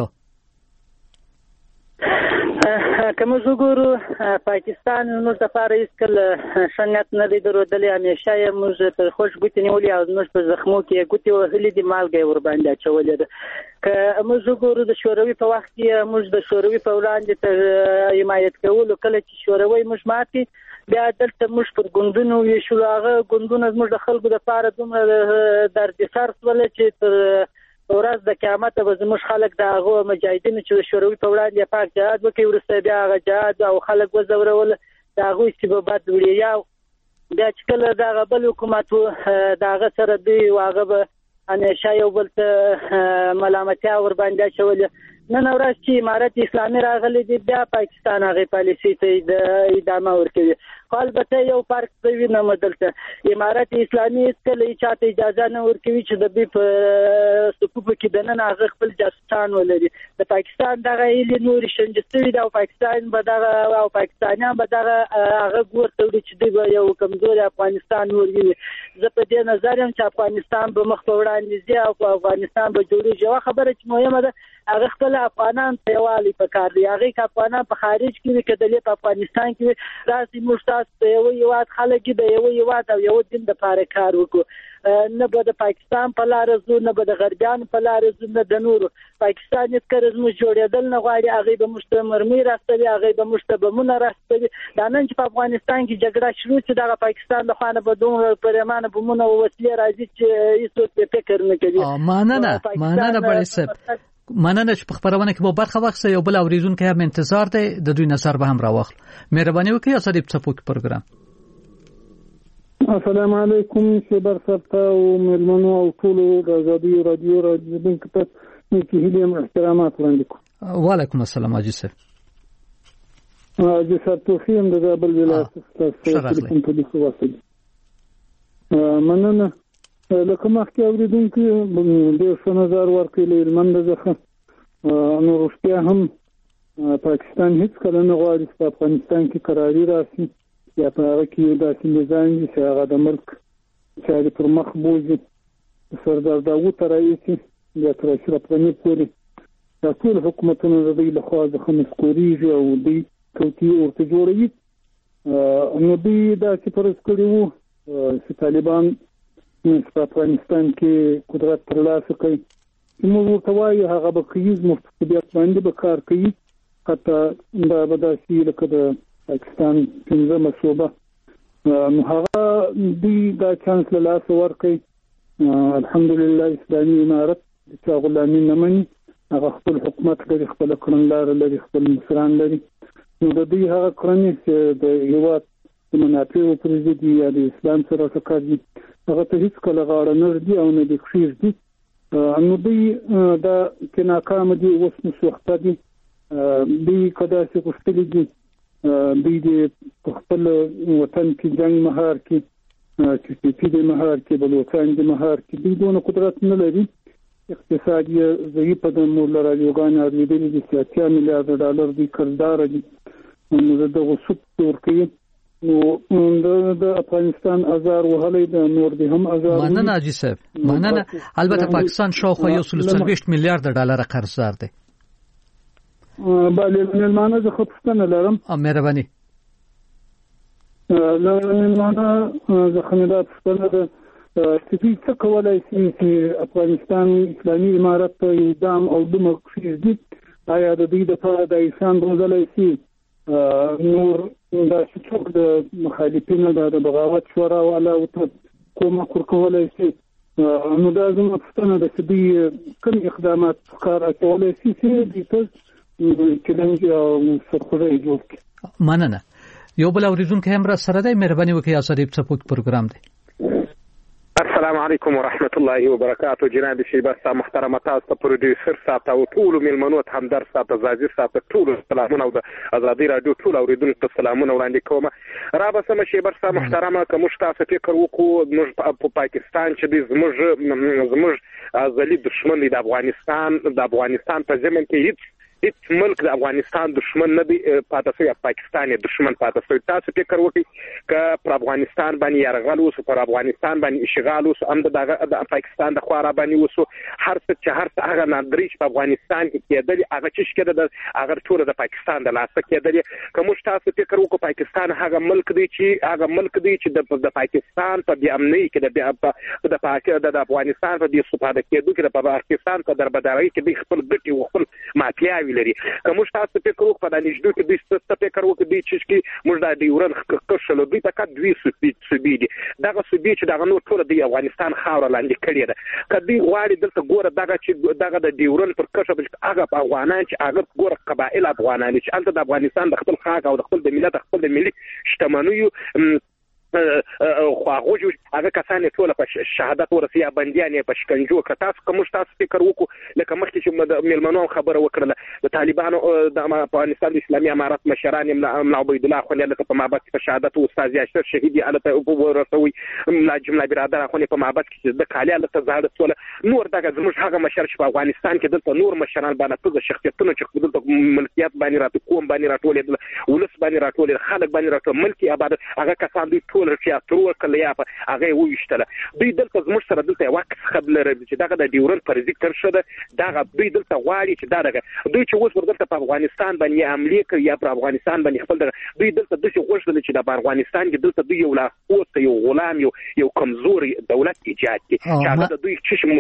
[SPEAKER 8] که موږ وګورو پاکستان موږ د لپاره هیڅ کله ښه نیت نه دی درلودلی، همیشه یې موږ تر خوش ګوتې نیولي او زموږ په زخمو کې یې ګوتې وهلې دي، مالګه یې ورباندې اچولې ده. که موږ وګورو د شوروي په وخت کې موږ د شوروي په وړاندې تر حمایت کولو، کله چې شوروي موږ ماتې بیا دلته موږ پر ګوندونو ویشلو، هغه ګوندونه زموږ د خلکو لپاره دومره دردسر شول چې تر ورځ د قیامت به زموږ خلک د هغه مجاهدینو چې شوروي په وړاندې پاک جهاد وکړي، وروسته بیا هغه جهاد او خلک وځورول د هغوی استبداد وړي، یا بیا چې کله د هغه بل حکومت د هغه سره دوی هغه به همیشه یو بل ته ملامتیا ورباندې اچولې. نن ورځ چې امارت اسلامي راغلی دی، بیا پاکستان هغه پالیسي ته د ادامه ورکوي. البته یو فرق دی نه مدلته امارات اسلامي کله چاته اجازه نه ورکوي چې د بي په صفوف کې د نن هغه خپل جاسوسان ولري د پاکستان دغه ایلی نور شنجستوي د پاکستان به دغه او پاکستانیان به دغه هغه ګورته چې دی یو کمزوري افغانستان ورګي زه په دې نظر یم چې افغانستان به مخ په وړاندې ځي او افغانستان به جوړیږي خبره چې مهمه ده هغه خپل افغانان ته والی په کار دی هغه افغانان په خارج کې کېدلې په افغانستان کې راځي موږ تاسو یو یوات خلک د یو یوات او یو دین د پاره کار وکړو نه به د پاکستان په لار زو نه به د غربیان په لار زو نه د نورو پاکستان هیڅ کړه زموږ جوړېدل نه غواړي هغه به مستمرمي راستوي هغه به مستبمونه راستوي دا نن چې په افغانستان کې جګړه شروع شي د پاکستان د خانه بدون پرمانه بمونه او وسلې راځي چې هیڅ فکر نه کوي
[SPEAKER 4] مننه بلسب مننه چې په خبرونه کې به برخه واخسه یو بل اوریدونکو هم انتظار دی د دوی نظر به هم راوخل مهرباني وکړئ اسادی په سپوک پروګرام
[SPEAKER 9] السلام علیکم شبر سرتا او ملمنو او ټول د ازادي رادیو راځي ته چې هلیم احترامات وړاندې کوم
[SPEAKER 4] وعلیکم السلام حاجی صاحب
[SPEAKER 9] حاجی صاحب توفیم د بل ولایت تاسو ټلیفون ته وسیله مننه لکه مخکې اوریدونکو د څه نظر ورکړي لمنده ځخه نو روسیا هم پاکستان هیڅ کله نه غواړي چې افغانستان کې قراري راشي یا په هغه کې داسې نظام چې هغه د ملک چې پر مخ بوزي سردار داوود رئیس یا تر اشرف غني پورې د ټول حکومتونو د دوی له خوا ځخه مسکوريږي او دوی توتي ورته جوړوي نو دوی داسې فرض کړي وو چې طالبان په افغانستان کې قدرت ترلاسه کوي موږ ورته وایو هغه به کوي مفتقدیت باندې به کار کوي حتی دا به داسې لکه د پاکستان پنځمه صوبه نو هغه دوی دا چانس له لاسه ورکوي الحمدلله اسلامي امارت چې غلامي نه مني هغه خپل حکومت لري خپل کړنلار لري خپل مشران لري نو د دوی هغه کړنې چې د هیواد د منافعو پر ضد یا د اسلام سره ټکر دي هغه ته هیڅ کله غاړه نه ردي او نه د خیر دي نو دوی دا چې ناکام دي اوس مسوخته دي دوی کدا چې غوښتلي دي دوی د خپل وطن کې جنگ مهار کې چې په مهار کې بلوچستان د مهار کې دوی دونه قدرت نه لري اقتصادي ضعیف د مولا راجوګان اړیدل دي چې 8 میلیارډ ډالر دي قرضدار دي نو دغه سود ورکوي نو د افغانستان ازار وهلې د نور دي هم ازار
[SPEAKER 4] مننه حاجی صاحب مننه البته پاکستان شاوخوا 140 میلیارډ ډالر قرضدار دی
[SPEAKER 9] بله ملمانه زه خپستانه لرم
[SPEAKER 4] مهرباني
[SPEAKER 9] ملمانه زه خندا پستانه د چې څه کولای شي چې افغانستان اسلامي امارت ته اقدام او د مخفي دي آیا د دې لپاره د انسان روزلای شي نور دا څوک د مخالفینو د بغاوت شورا ولا او کوم کولای شي نو دا زموږ پښتنه د سدي کوم اقدامات کار کولای شي چې د کلنګ او سرخوړې جوړ
[SPEAKER 4] مننه یو بل اوریدونکو هم را سره دی مهرباني وکړئ اسادی په سپوک پروګرام دی
[SPEAKER 10] السلام علیکم ورحمت الله وبرکاته جناب شیباستا محترم تاسو پروډوسر صاحب او ټول ملمنو همدر صاحب زاجر صاحب ټول سلامونه او د ازادي رادیو ټول اوریدونکو سلامونه وړاندې کوم را به سم شیباستا محترمه کوم تاسو فکر وکړو موږ په پاکستان چې زموږ ازلی دشمن د افغانستان په ځمن کې هیڅ ملک د افغانستان دشمن نه دی پاتې شوی پاکستان دشمن پاتې شوی تاسو فکر وکړئ ک پر افغانستان باندې يرغل وسو پر افغانستان باندې اشغال وسو هم د پاکستان د خورا باندې وسو هر څه هغه نادریش په افغانستان کې کېدل هغه چې کېده د هغه ټول د پاکستان د لاسه کېدل کوم تاسو فکر وکړو پاکستان هغه ملک دی چې د پاکستان په دې امنیت کې د افغانستان په دې سپاده کېدو کې د پاکستان په دربداري کې د خپل ګټي او خپل مافیاوي لري کوم تاسو فکر وکړو په دې نشدو کې د ست فکر وکړو چې موږ د ډیورن کښلو دوی ته دوی سبي دي دغه سبي چې دغه نور ټول د افغانستان خاور لاندې کړی ده کدی غواړي دلته ګوره دغه د ډیورن پر کښه هغه افغانان چې هغه ګوره قبایل افغانان چې انت د افغانستان د خپل خاک او د خپل د ملت خپل د ملي شتمنیو خواغوج هغه کسان ټول په شهادت ورسیا بنديان په شکنجو ک تاسو کوم تاسو فکر وکړو لکه مخکې چې ملمنو خبره وکړه د طالبانو د افغانستان اسلامي امارات مشران ملا عبید الله خو له په معبد په شهادت او استاد یاشر شهید الته ورسوي ملا جمله برادر خو په معبد کې د کاله له زړه سول نور دغه زموږ هغه مشر چې په افغانستان کې دلته نور مشران باندې په شخصیتونو چې دلته ملکیت باندې راټول کوم باندې راټول ولس باندې راټول خلک باندې راټول ملکی آباد هغه کسان دوی ټول چې ترور کله یا هغه وښتله دوی دلته زموږ سره دلته وقت خبل چې دغه د ډیورن پرځ تر شو دغه دوی دلته غواړي چې دغه دوی چې اوس ورته په افغانستان باندې عملی کوي یا په افغانستان باندې خپل دوی دلته د څه غوښتل چې د افغانستان کې دلته دوی یو لا اوس یو غلام یو کمزوري دولت ایجاد کړي چې هغه دوی چې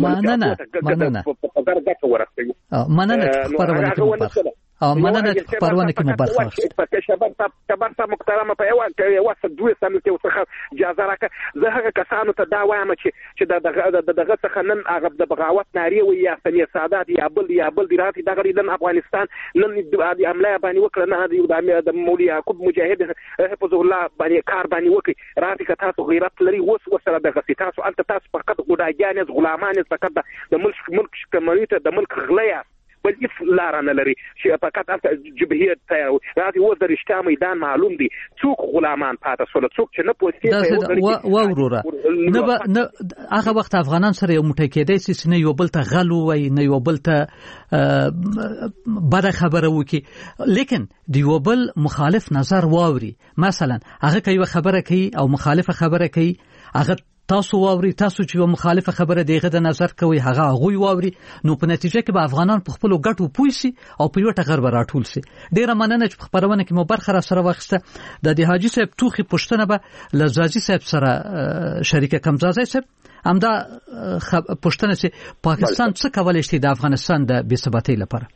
[SPEAKER 4] مننه خبرونه کوي مننه خبرونه کې مبارک
[SPEAKER 10] په شباب محترمه په یو دوه سمته وسخه اجازه راکړه زه هغه کسانو ته دا وایم چې دغه څخه نن هغه د بغاوت ناری وي یا سمي سادات یا بل دراتي دغه د افغانستان نن د عمله باندې وکړه نه د مولوی یعقوب مجاهد حفظ الله باندې کار باندې وکړي راته که تاسو غیرت لري وسره دغه تاسو انت تاسو فقط ګډاګان غلامان فقط د ملک کمنیته د ملک غلیا بل هیڅ لار نه لري چې فقط انت جبهیت راځي و د رښتیا میدان معلوم دي څوک غلامان پاتې سول څوک چې نه پوهیږي
[SPEAKER 4] و وروره نه هغه وخت افغانان سره یو موټی کېدای چې نه یو بل ته غلو وای نه یو بل ته بد خبره وکي لیکن دی یو بل مخالف نظر واوري مثلا هغه کوي خبره کوي او مخالفه خبره کوي هغه تاسو واوري تاسو چې مخالفه خبره دیغه د نظر کوي هغه غوي واوري نو په نتیجه کې به افغانان په خپل ګټو پويسي او په یو ټغر راټول سي ډیره مننه چې خبرونه کې مو برخه سره واخسته د حاجی صاحب توخي پښتنه به لزازي صاحب سره شریک کمزازي صاحب همدا پښتنه چې پاکستان څه کولای شي د افغانستان د بی‌ثباتۍ لپاره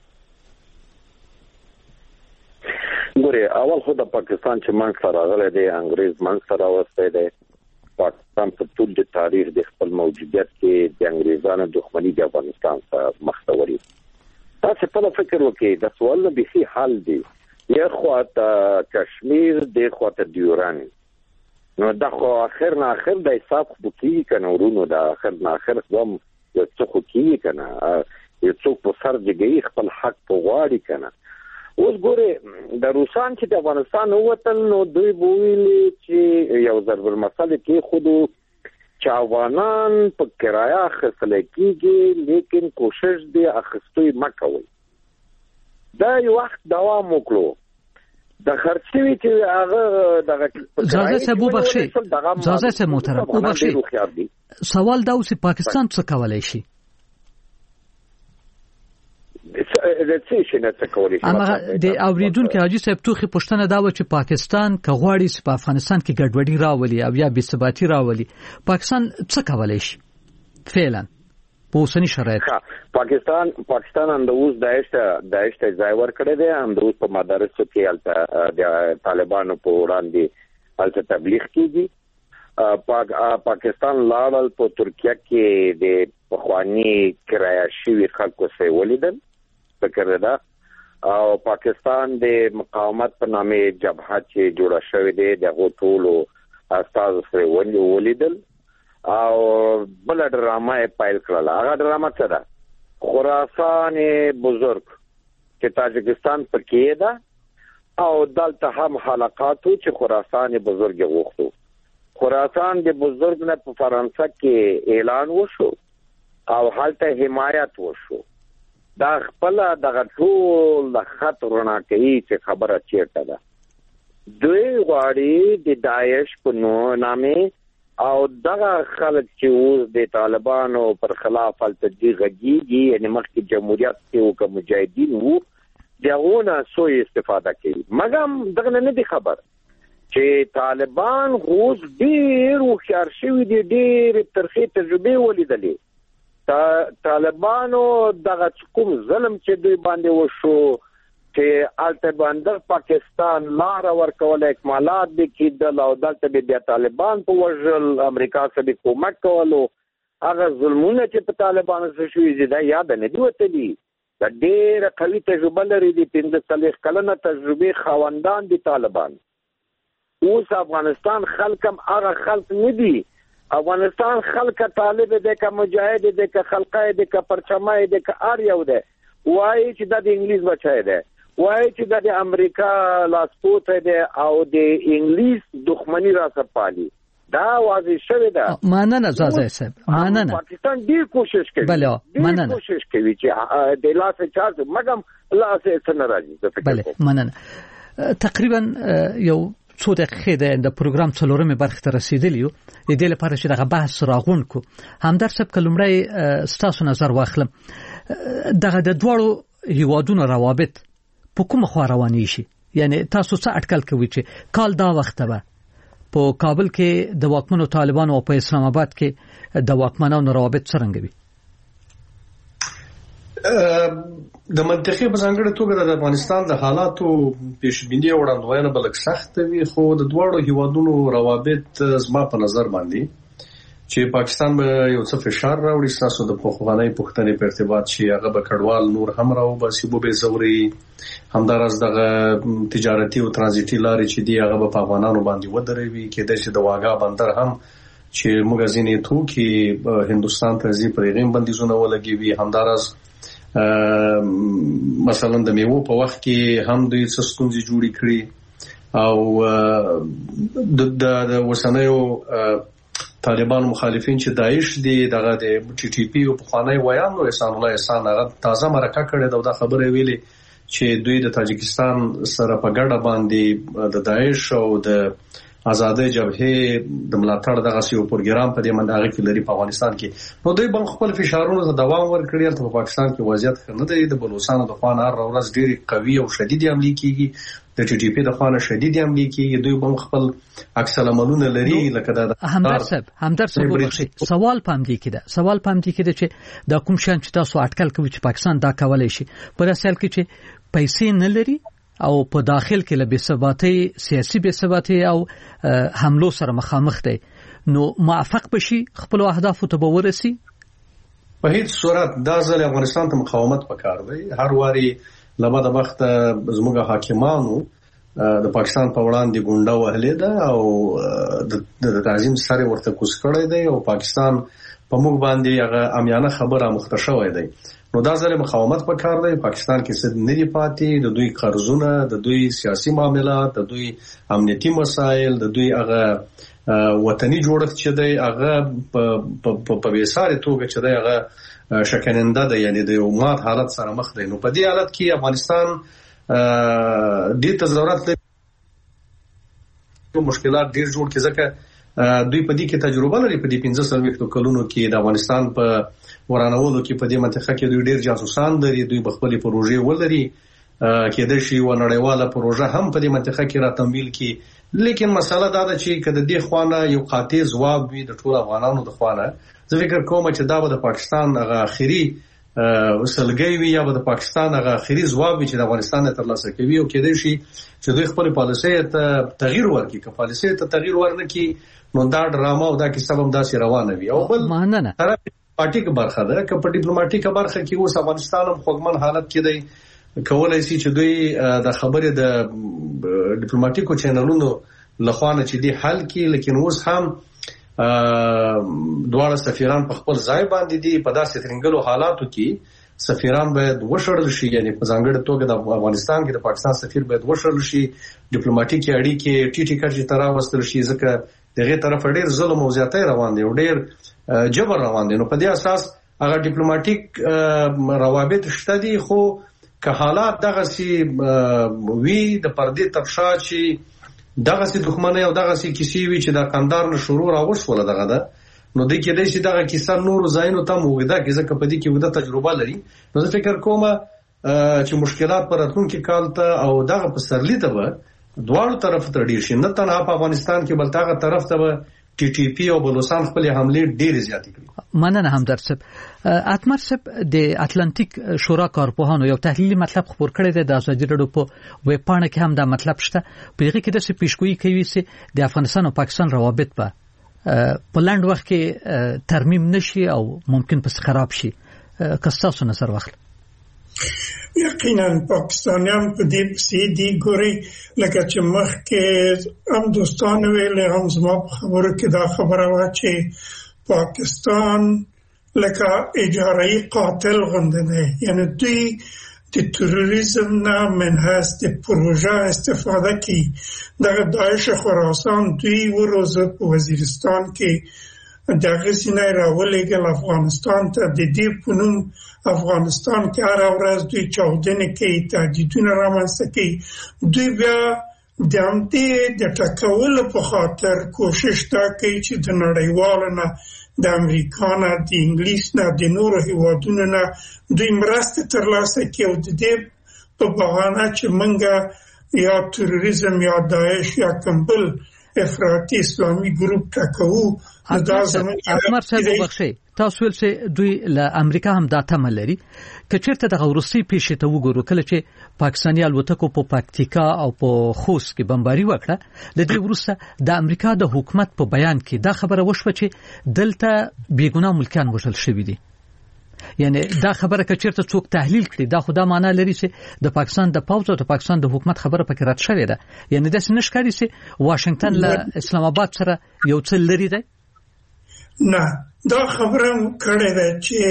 [SPEAKER 6] ګوره اول خو د پاکستان چې منځ سره راغلی دی انګريز منځ سره وسته دی پاکستان په ټول د تاریخ د خپل موجودیت کې د انګريزانو دښمنۍ د افغانستان سره مخاوري تاسو په فکر وکړئ د سوال به هي حل دی یو خواته کشمیر د خواته ډیورن نو د خو اخر نه اخر د حساب بوکي کنه ورونو د اخر نه اخر کوم یو څه کوي کنه یو څوک په سر دیږي خپل حق په غواړي کنه اوس ګوره د روسان چې د افغانستان ووتل نو دوی بوویل چې یو ضرب المثل کې خودو چاوانان په کرایه خپل کېږي لیکن کوشش دی اخستوي مکوي دا یو وخت دوام وکړو د خرڅوي چې هغه دغه
[SPEAKER 4] زازه سبو بخشي زازه سه محترم او بخشي سوال دا اوس پاکستان څه کولای شي اما د اوریدونکو حاجی صاحب توخي پښتنه دا و چې پاکستان کغواړي چې په افغانستان کې ګډوډي راولي او یا بې ثباتي راولي پاکستان څه کولای شي فعلا په اوسنی شرایط
[SPEAKER 6] پاکستان اندوز داعش ځای ور کړی دی اندوز په مدارسو کې د طالبانو په وړاندې الته تبلیغ کیږي پاکستان لاړل په ترکیه کې د پخوانی کرایه شوی خلکو سره ولیدل فکر ده او پاکستان د مقاومت په نامه جبهه چې جوړه شوې ده د غوټولو استاد سره ولیدل او بل ډرامه پایل کړل هغه ډرامه څه ده خراسان بزرگ چې تاجکستان پکې ده او دلته هم حلقاتو چې خراسان بزرگ غوښتو خراسان د بزرگ نه په فرانسه کې اعلان وشو او حالته حمایت وشو دا خپل دغه ټول د خطرونه کوي چې خبره چیرته ده دوی غواړي د داعش په نامه او دغه خلک چې اوس د طالبانو پر خلاف التجیږي یعنی مخکې جمهوریت کې او کوم مجاهدین وو دغه سوء استفاده کوي مګم دغه نه دي خبر چې طالبان اوس ډیر وخیار شوی دي ډیر ترخی تجربه ولیدلې طالبانو دغه کوم ظلم چې دوی باندې وشو چې الته باندې پاکستان لار ورکول اکمالات به کېدل او دلته به د طالبان په وژل امریکا سره کومک کولو هغه ظلمونه چې په طالبانو سره شوي دي دا یاد نه دی وتلی د ډېر قوي تجربه لري د 15 کلنه تجربه خواندان دي طالبان اوس افغانستان خلک هم هغه خلک نه دي. افغانستان خلک طالب دي که مجاهد دي که خلقه دي که پرچمه دي که هر یو دي وایي چې د انګلیس بچی دی، وایي چې د امریکا لاسپوت دی او د انګلیس دښمنی را سپالي. دا واضح شوی ده.
[SPEAKER 4] مننه زازه صاحب، مننه.
[SPEAKER 6] پاکستان ډیر کوشش کوي،
[SPEAKER 4] بله مننه،
[SPEAKER 6] کوشش کوي چې د لاسه چارج مګم لاسه څنګه راځي.
[SPEAKER 4] بله مننه. تقریبا یو څو دقیقې د پروګرام څلورمه برخه ته رسیدلی یو. د دې لپاره چې دغه بحث راغون کو همدار صاحب کلمړی ستاسو نظر واخلم. دغه د دوړو هیوادونو روابط په کومه خوا رواني شي؟ یعنی تاسو څه اټکل کوئ چې کال دا وخت به په کابل کې د واکمنو طالبانو او په اسلام آباد کې د واکمنانو روابط څنګه وي؟
[SPEAKER 2] د منطقي په ځانګړې توګه د افغانستان د حالاتو پیشبینی او وړاندوینه بلک سخت وي، خو د دوړو هیوادونو روابط زما په نظر باندې چې پاکستان به یو څه فشار راوړي تاسو د پخوانۍ پښتنې په ارتباط شي هغه به کډوال نور هم راو باسي به زوري همدارس دغه تجارتي او ترانزیتي لارې چې دی هغه په افغانانو باندې ودروي کېدای شي د واګا بندر هم چې موږ ځینې توکي هندستان ته ځي پر غیم بندیزونه ولګي همدارس مثلا د میوو په وخت کې هم دوی څه ستونزې جوړې کړې او د وسنیو طالبان مخالفین چې داعش دي دغه د ټي ټي پی او پخوانی ویان نو احسان الله احسان هغه تازه مرکه کړې دا خبره ویلي چې دوی د تاجکستان سره په ګډه باندې د داعش او د آزادۍ جبهې د ملاتړ دغه یو پروګرام په دې منځ کې لري په افغانستان کې. نو دوی بل خپل فشارونو ته دوام ورکړي ته په پاکستان کې وضعیت نه دی د بلوچستان د خوان هر ورځ ډېری قوي او شدید حمله کیږي د ټي ټي پی د خوان شدید حمله کیږي دوی بل خپل عکس العملونه لري لکه دا
[SPEAKER 4] همدار صاحب سوال پام دی کده چې دا کوم شان چې تاسو اټکل کوي چې پاکستان دا کولای شي پر اصل کې چې پیسې نه لري او په داخل کې له بېثباتۍ سیاسي بېثباتۍ او حملو سره مخامخ دی نو موافق بشي خپل اهداف ته ورسي؟
[SPEAKER 2] په هیڅ صورت دا ځل افغانستان ته مقاومت وکړ دی. هر واري لبا د وخت زموږ حاکمانو د پاکستان په وړاندې ګونډه وهلې ده او د تعظیم سره ورته کوس کړی دی او پاکستان په موږ باندې هغه امیانه خبره مختشوي دی. نو دا ځل مقاومت وکړ دی. پاکستان کې څه نه دی پاتې، د دوی قرضونه، د دوی سیاسي معاملات، د دوی امنیتي مسایل، د دوی هغه وطني جوړښت چې دی هغه په بیساري توګه چې دی هغه شکننده دی، یعنی د یو مات حالت سره مخ دی. نو په دې حالت کې افغانستان دې ته ضرورت لري مشکلات ډیر جوړ کړي ځکه دوی په دې کې تجربه لري. په دې 15 کلونو کې د افغانستان په ورانولو کې په دې منطقه کې دوی ډیر جاسوسان لري، دوی بخپلې پروژې ولري کېدای شي و نړیواله پروژه هم په دې منطقه کې را تمویل کړي. لیکن مسله دا ده چې کله دې خوانه یو قاطع ځواب وي د ټول افغانانو د خوانه زه فکر کوم چې دا به د پاکستان هغه اخیری وسلګي وي یا به د پاکستان هغه اخیری ځواب وي چې د افغانستان ترلاسه کوي او کېدای شي چې دوی خپل پالیسي ته تغییر ورکړي. که پالیسي ته تغییر ورنکړي نو دا ډرامه او دا کیسه هم داسې روانه وي. او بل
[SPEAKER 4] مننه
[SPEAKER 2] پارټیک برخه ده که په ډیپلوماټیک برخه کې اوس افغانستان هم خوګمن حالت کې دی کولای شي چې دوی د خبرې د ډیپلوماټیکو چینلونو لخوانه چې دی حل کې، لیکن اوس هم دواړه سفیران په خپل ځای باندې دي. په داسې ترنګلو حالاتو کې سفیران باید وشړل شي، یعنی په ځانګړي توګه د افغانستان کې د پاکستان سفیر باید وشړل شي، ډیپلوماټیکي اړیکې ټیټي کچې ته راوستل شي ځکه دغه طرف ډېر ظلم او زیاتۍ روان دي او ډېر جبر روان دي. نو په دې اساس هغه ډیپلوماټیک روابط شته دي، خو که حالات دغه سي وی د پردې ترشا چې دغه سي دښمنۍ او دغه سي کیسې وی چې د قندار نه شروع راوښوله دغه ده نو د کې د شي دغه کیسه نور زاینو ته موجوده کې ځکه په دې کې وده تجربه لري. نو زه فکر کوم چې مشکلات پر راتلونکي کال ته او دغه پسرلی ته به دواړو طرف ته ډیر شي، نه تنها په افغانستان کې بلکې هغه طرف ته به ټي ټي پی او بلوچستان خپل حمله ډیر زیاتې کړي.
[SPEAKER 4] مننه همدار صاحب. اتمر صاحب د اتلانتیک شورا کارپوهانو یو تحلیلي مطلب خبر کړی دی د ازادي راډیو په ویب پاڼه کې هم دا مطلب شته. په دې کې د څه پیشګویي کوي چې د افغانستان او پاکستان روابط په لاند وخت کې ترمیم نشي او ممکن پس خراب شي. که تاسو نظر واخلئ.
[SPEAKER 5] یقینا پاکستانیان په دې پسې دی ګوري لکه چې مخکې هم دوستان ویل هم زما په خبرو کې دا خبره وه چې پاکستان لکه اجاره‌ای قاتل غونډه دی، یعنی دوی د تروریزم نه منحص د پروژه استفاده کی دغه داعش خراسان دوی وروزه په وزیرستان کې دغه سینه راولېږل افغانستان ته د دې په نوم افغانستان کې هر ورځ دوی چاودنې کوي، تهدیدونه رامنځته کوي. دوی بیا د همدې د ټکولو په خاطر کوشش دا کوي چې د نړیوالو نه د امریکا نه د انګلیس نه د نورو هیوادونو نه دوی مرسته ترلاسه کړي او د دې په بهانه چې منګه یا تروریزم یا داعش یا کمبل افراطي اسلامي ګروپ ټاکو. دا زموږ
[SPEAKER 4] اکمر صاحب وبخښئ، تاسو ول چې دوی له امریکا هم دا تمه لري که چیرته د روسي پیښې ته وګورو کله چې پاکستاني الوتکو په پکتیکا او په خوست کې بمباري وکړه، د دې وروسته د امریکا د حکومت په بیان کې دا خبره وشوه چې دلته بیګناه ملکیان وژل شوي دي. یعنی دا خبره که چیرته څوک تحلیل کړي دا خو دا معنی لري چې د پاکستان د پوځ او د پاکستان د حکومت خبره پکې رد شوې ده. یعنی د سنشکاري چې واشنگټن له اسلام آباد سره یو څه لري دی.
[SPEAKER 5] نه دا خبره کړې ده چې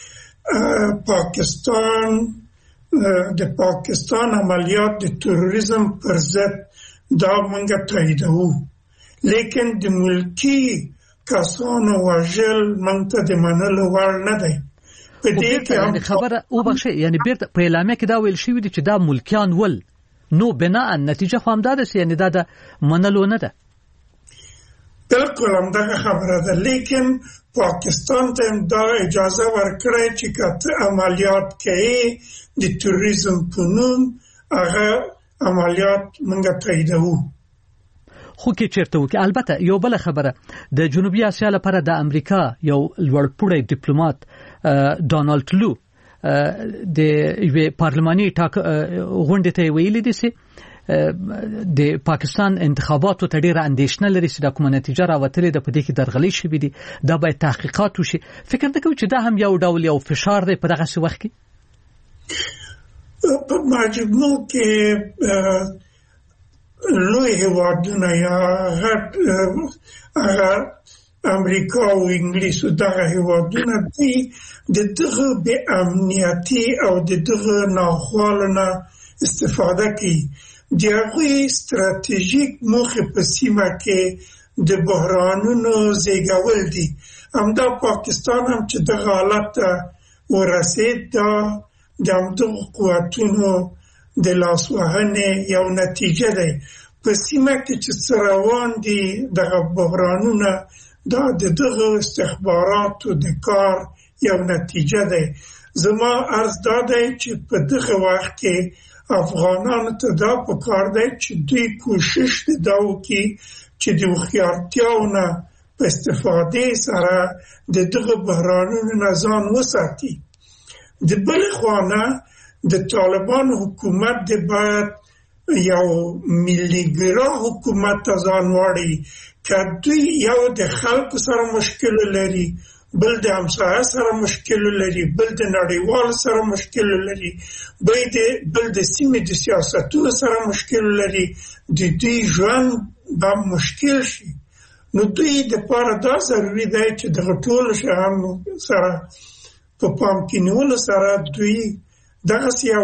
[SPEAKER 5] پاکستان عملیات د تروریزم پر ضد دا منګه تاییدو، لیکن د ملکی کسانو وژل منته د منلو وړ نه دی. په دې کې
[SPEAKER 4] خبره وبخښئ، یعنی بیرته په اعلامیه کې دا ویل شوی دی چې دا ملکیان ول نو بنا نتیجه خو هم دا ده یعنی دا د منلو نه ده.
[SPEAKER 5] بالکل هم دغه خبره ده، لیکن پاکستان ته دا اجازه ورکړی چې کته عملیات کوي د تروریزم په نوم هغه عملیات منګه تاییدو.
[SPEAKER 4] خو کې چیرته وکي. البته یو بل خبره د جنوبي اسیا لپاره د امریکا یو لوړپوړی ډیپلوماټ ډونالد لو د یوې پارلماني غونډې ته ویلي دي چې د پاکستان انتخاباتو ته ډیره اندېښنه لري چې دا کومه نتیجه راوتلې ده، په دې کې درغلي شوې دي، دا باید تحقیقات وشي. فکر نه کوم چې دا هم یو ډول یو فشار دی په دغه وخت کې.
[SPEAKER 5] په مجموع کې لوی هیوادونه یا امریکا او انګلیس او دغه هیوادونه دي د دغه بې امنیتي او د دغه ناخوالونه استفاده کوي. د هغوی ستراتیژیک موخې په سیمه کې د بحرانونو زیږول دي. همدا پاکستان هم چې دغه حالت ته ورسېد دا د همدغو قوتونو د لاسوهنې یو نتیجه دی. په سیمه کې چې څه روان دي دغه بحرانونه دا د دغه استخباراتو د کار یو نتیجه دی. زما عرض دا دی چې په دغه وخت کې افغانانو ته دا پکار دی چې دوی کوشش دا وکړي چې د هوښیارتیاونه په استفادې سره د دغه بحرانونو نه ځان وساتي. د بل خوا د طالبان حکومت د باید یو ملیګرا حکومت ته ځان واړي چې دوی یو د خلکو سره مشکل لري، بل د همسایه سره مشکل لري، بل د نړیوال سره مشکل لري، بل د سیمې د سیاستونو سره مشکل لري، د دوی ژوند به مشکل شي. نو دوی د پاره دا ضروري دی چې دغه ټول شیانو سره په پام کې نیولو سره دوی دغه یو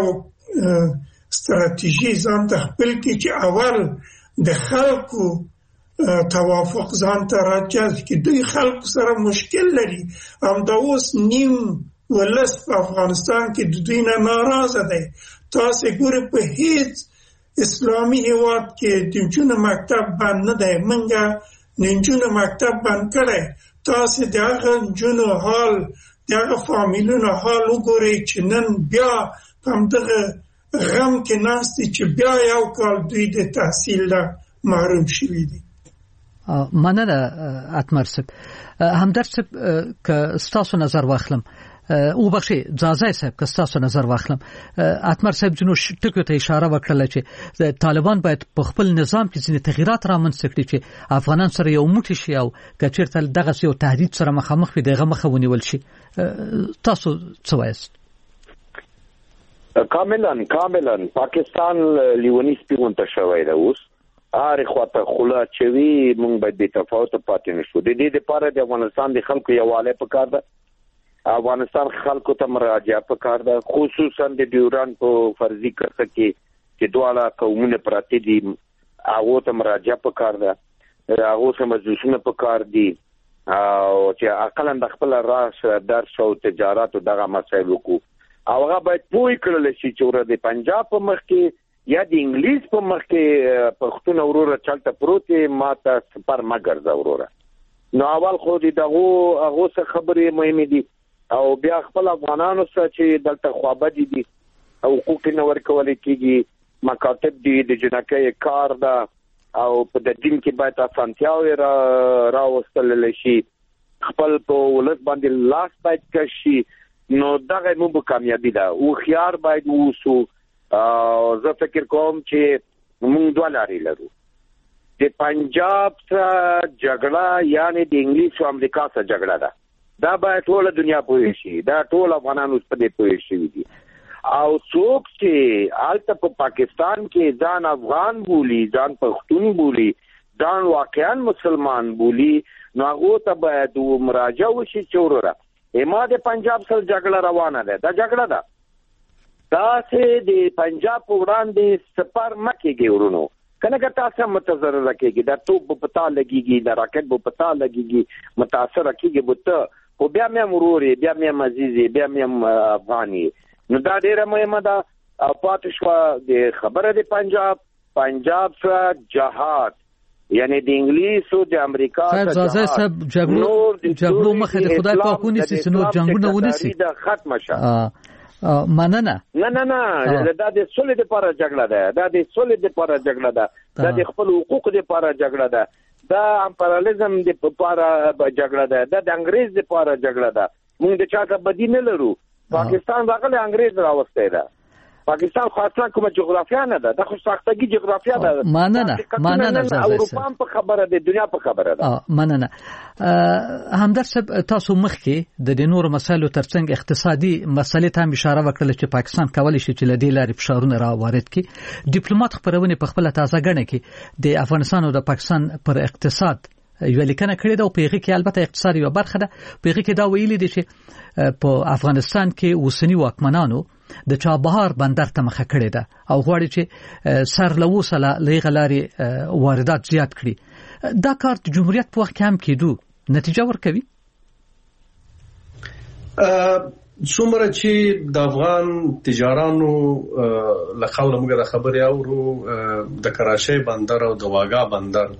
[SPEAKER 5] ستراتیژي ځان ته خپل کړي چې اول د خلکو توافق ځان ته راجذب کړي. دوی خلکو سره مشکل لري، همدا اوس نیم ولس په افغانستان کې د دوی نه ناراضه دی. تاسو ګورئ په هیڅ اسلامي هیواد کې د نجونو مکتب بند نه دی، منګه نجونو مکتب بند کړی. تاسو دغه نجونو حال دغه فامیلونو حال وګورئ چې نن بیا همدغه غم کې ناست دي چې بیا یو کال دوی د تحصیل نه محروم شوي دي.
[SPEAKER 4] مننه اتمر صاحب. همدرد صاحب که ستاسو نظر واخلم او بخشي ځاځي صاحب که ستاسو نظر واخلم، اتمر صاحب جنو ټکو ته اشاره وکړه چې طالبان باید په خپل نظام کې ځینې تغیرات رامنځته کړي چې افغانان سره یو موټی شي او که چیرته دغه یو تهدید سره مخامخ وي دغه مخه ونیول شي. تاسو څه وایاست؟
[SPEAKER 6] کاملا پاکستان لیونی سپیونته شوی دی اوس هر خواته خلا چوي مونږ باید د تفاوت پاتې نشو د دې لپاره د افغانستان د خلکو یووالی پکار ده افغانستان خلکو ته مراجعه پکار ده خصوصا د ډیوران په فرضي کرښه کې چې دواړه قومونه پراته دي هغه ته مراجعه پکار ده هغه سم مجلسونه پکار دي او چې عقلاً د خپل راس درس او تجارت او دغه مسایل وکړو هغه باید پوي کړل شي چې ور د پنجاب په مخ کې یا د انګلیس په مخ کې پښتون وروره چلته پروت ماته سپر مګرځه وروره نو اول خو دغه څه خبرې مهمه دي او بیا خپل افغانانو سره چې دلته خوابدي دي او حقوق نه ورکول کېږي مکاتب دي د جنکې کار ده او په د دین کې باید اسانتیاوي راوستل شي خپل په ولس باندې لاس باید کشي نو دغه مو به کامیابی ده او خيار باید ووسو زه فکر کوم چې موږ دوه لارې لرو د پنجاب سره جګړه یعنی د انګلیس او امریکا سره جګړه ده دا باید ټول دنیا پوه شي دا ټول افغانانو په دې پوه شي دي او څوک چې الته په پاکستان کې ځان افغان بولی ځان پښتون بولی ځان واقعا مسلمان بولی نو هغه ته باید مراجعه وشي چوره ما د پنجاب سره جګړه روانه ده دا جګړه ده دا چې د پنجاب وړاندې سپر مکیږي ورونو کنه که تاسو متضرر کېږي دا توپ په پتا لګيږي دا راکټ په پتا لګيږي متاثر کېږي بوته خو بیا مې مروري بیا مې عزیزي بیا مې افغاني نو دا ډیره مهمه ده او پاتې شو د خبره د پنجاب سره جهاد یعنی د انګلیس او د امریکا سره
[SPEAKER 4] ځای سب جګړو مخه د خدای پاک ونی سي نو جنگونه ونی سي
[SPEAKER 6] دا ختم شه
[SPEAKER 4] مننه
[SPEAKER 6] نه دا د سولې لپاره جګړه ده دا د سولې لپاره جګړه ده دا د خپل حقوقو لپاره جګړه ده دا امپریالیزم لپاره جګړه ده دا د انګريز لپاره جګړه ده موږ د چا څخه بدی نه لرو پاکستان راغلی انګريز راوسته ده پاکستان خاصه کومه جغرافیا نه ده د خو ساختګي جغرافیا ده
[SPEAKER 4] مننه
[SPEAKER 6] اروپا په خبره ده دنیا په خبره ده
[SPEAKER 4] مننه همدرد صاحب تاسو مخکې د نورو مسایلو ترڅنګ اقتصادي مسلې ته هم اشاره وکړه چې پاکستان کولی شي چې لدې لارې فشارونه را وارد کړي ډیپلوماټ خبرونه په خپل تازه غنه کې د افغانستان او د پاکستان پر اقتصاد یو لیکنه کړې ده او په هغه کې البته اقتصاد یو برخه ده په هغه کې دا ویلي دي چې په افغانستان کې اوسنی واکمنانو د چابهار بندر ته مخه کړې ده او غواړي چې سر لوسله لغلاري واردات زیات کړي دا کار د جمهوریت په وخت کې هم کېدو نتیجه ورکوي
[SPEAKER 2] څومره چې د افغان تجارانو لخوا موږ د خبرې اورو د کراچۍ بندر او د واګا بندر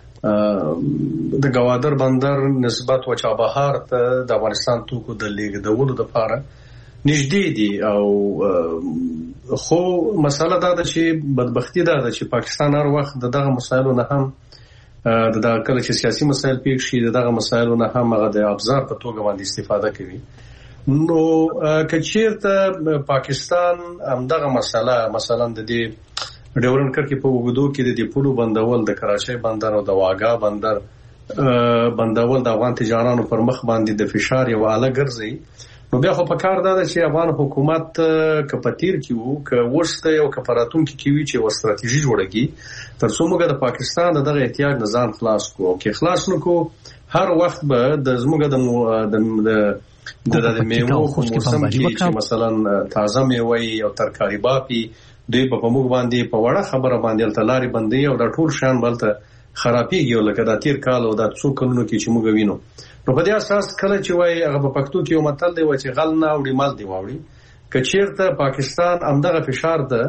[SPEAKER 2] د گوادر بندر نسبت و چابهار ته د افغانستان توکو د لیږدولو لپاره نږدې دي او خو مسله دا ده چې بدبختی دا ده چې پاکستان هر وخت دغه مسایلو نه هم د کله چې سیاسي مسایل پیښ شي دغه مسایلو نه هم هغه د ابزار په توګه باندې استفاده کوي نو کچیرته پاکستان همدغه مسله مثلا د دې ډیورن کرکې په وګړو کې د پولو بندول د کراچۍ بندر او د واګا بندر بندول د افغان تجارانو پر مخ باندې د فشار یو اله ګرځي نو بیا خو په کار دا ده چې افغان حکومت کپتیر کیو ک ورسته او کفاراتون کې کیوي چې و ستراتیژي جوړه تر څو موږ د پاکستان دغه احتیاج نظام خلاص کو او کې خلاص نکو هر وخت به د زموږ د میوه موسم کې چې مثلا تازه میوه او ترکاری باپی دوی په موږ باندې په وړه خبره باندې تلاري باندې او د ټول شان بلته خرابېږي لکه د تیر کال او د څو کلونو کې چې موږ وینو نو په دې اساس کله چې وای هغه په پښتو کې یو متل دی چې غل نه وړي مال دی واوړي کچیرته پاکستان همدغه فشار ده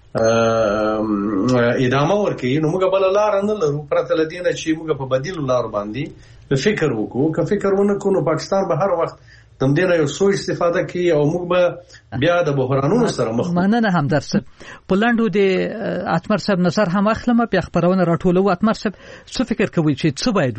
[SPEAKER 2] ادامه ورکړي نو موږ بل لار نه لرو پرته لدینه چې موږ په بدیل لار باندې فکر وکړو که فکر ونکړو نو پاکستان به هر وخت تم دې نه یو سو استفاده کوي او موږ به بیا د بحرانونو سره مخ
[SPEAKER 4] مننه همدرد صاحب پولاندو د اتمر صاحب نظر هم اخلم په خبرونه راټولو اتمر صاحب څه فکر کوي چې څه باید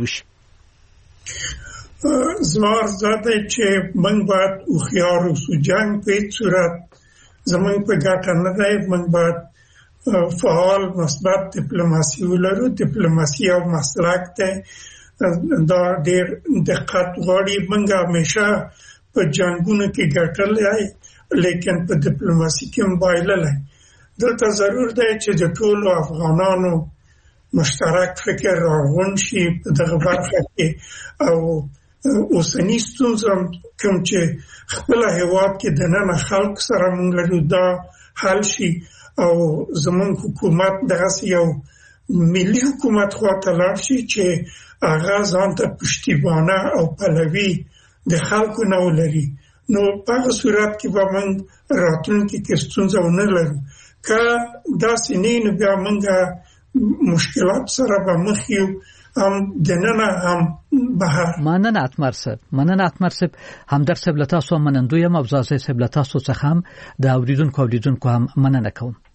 [SPEAKER 4] وشي
[SPEAKER 5] زمار زده چې موږ باید او خيار او جنگ په صورت زموږ په ګټه نه دی موږ باید فعال مثبت ډیپلوماسي ولرو ډیپلوماسي او مسلک ته دا ډېر دقت غواړي موږ همیشه په جنگونو کې ګټلای لیکن په ډیپلوماسي کې مبایللای دلته ضرور دی چې د ټولو افغانانو مشترک فکر راغون شي په دغه برخه کې او اوسنی ستونزه کوم چې خپل هیواد کې د نن خلک سره موږ لرو دا حل شي او زمون حکومت دغه یو ملي حکومت خواته لاړ شي چې هغه ځان ته پشتیبانه او پلوي د خلکو نه ولري نو په هغه صورت کې به موږ راتلونکي کې ستونزه ونه لرو که داسې نه نو بیا موږ مشکلات سره به مخ یو هم دننه هم بهر.
[SPEAKER 4] مننه اتمر صاحب همدر صاحب له تاسو منندوی یم او زاسه صاحب له تاسو څخه هم د اوریدونکو هم مننه کوم.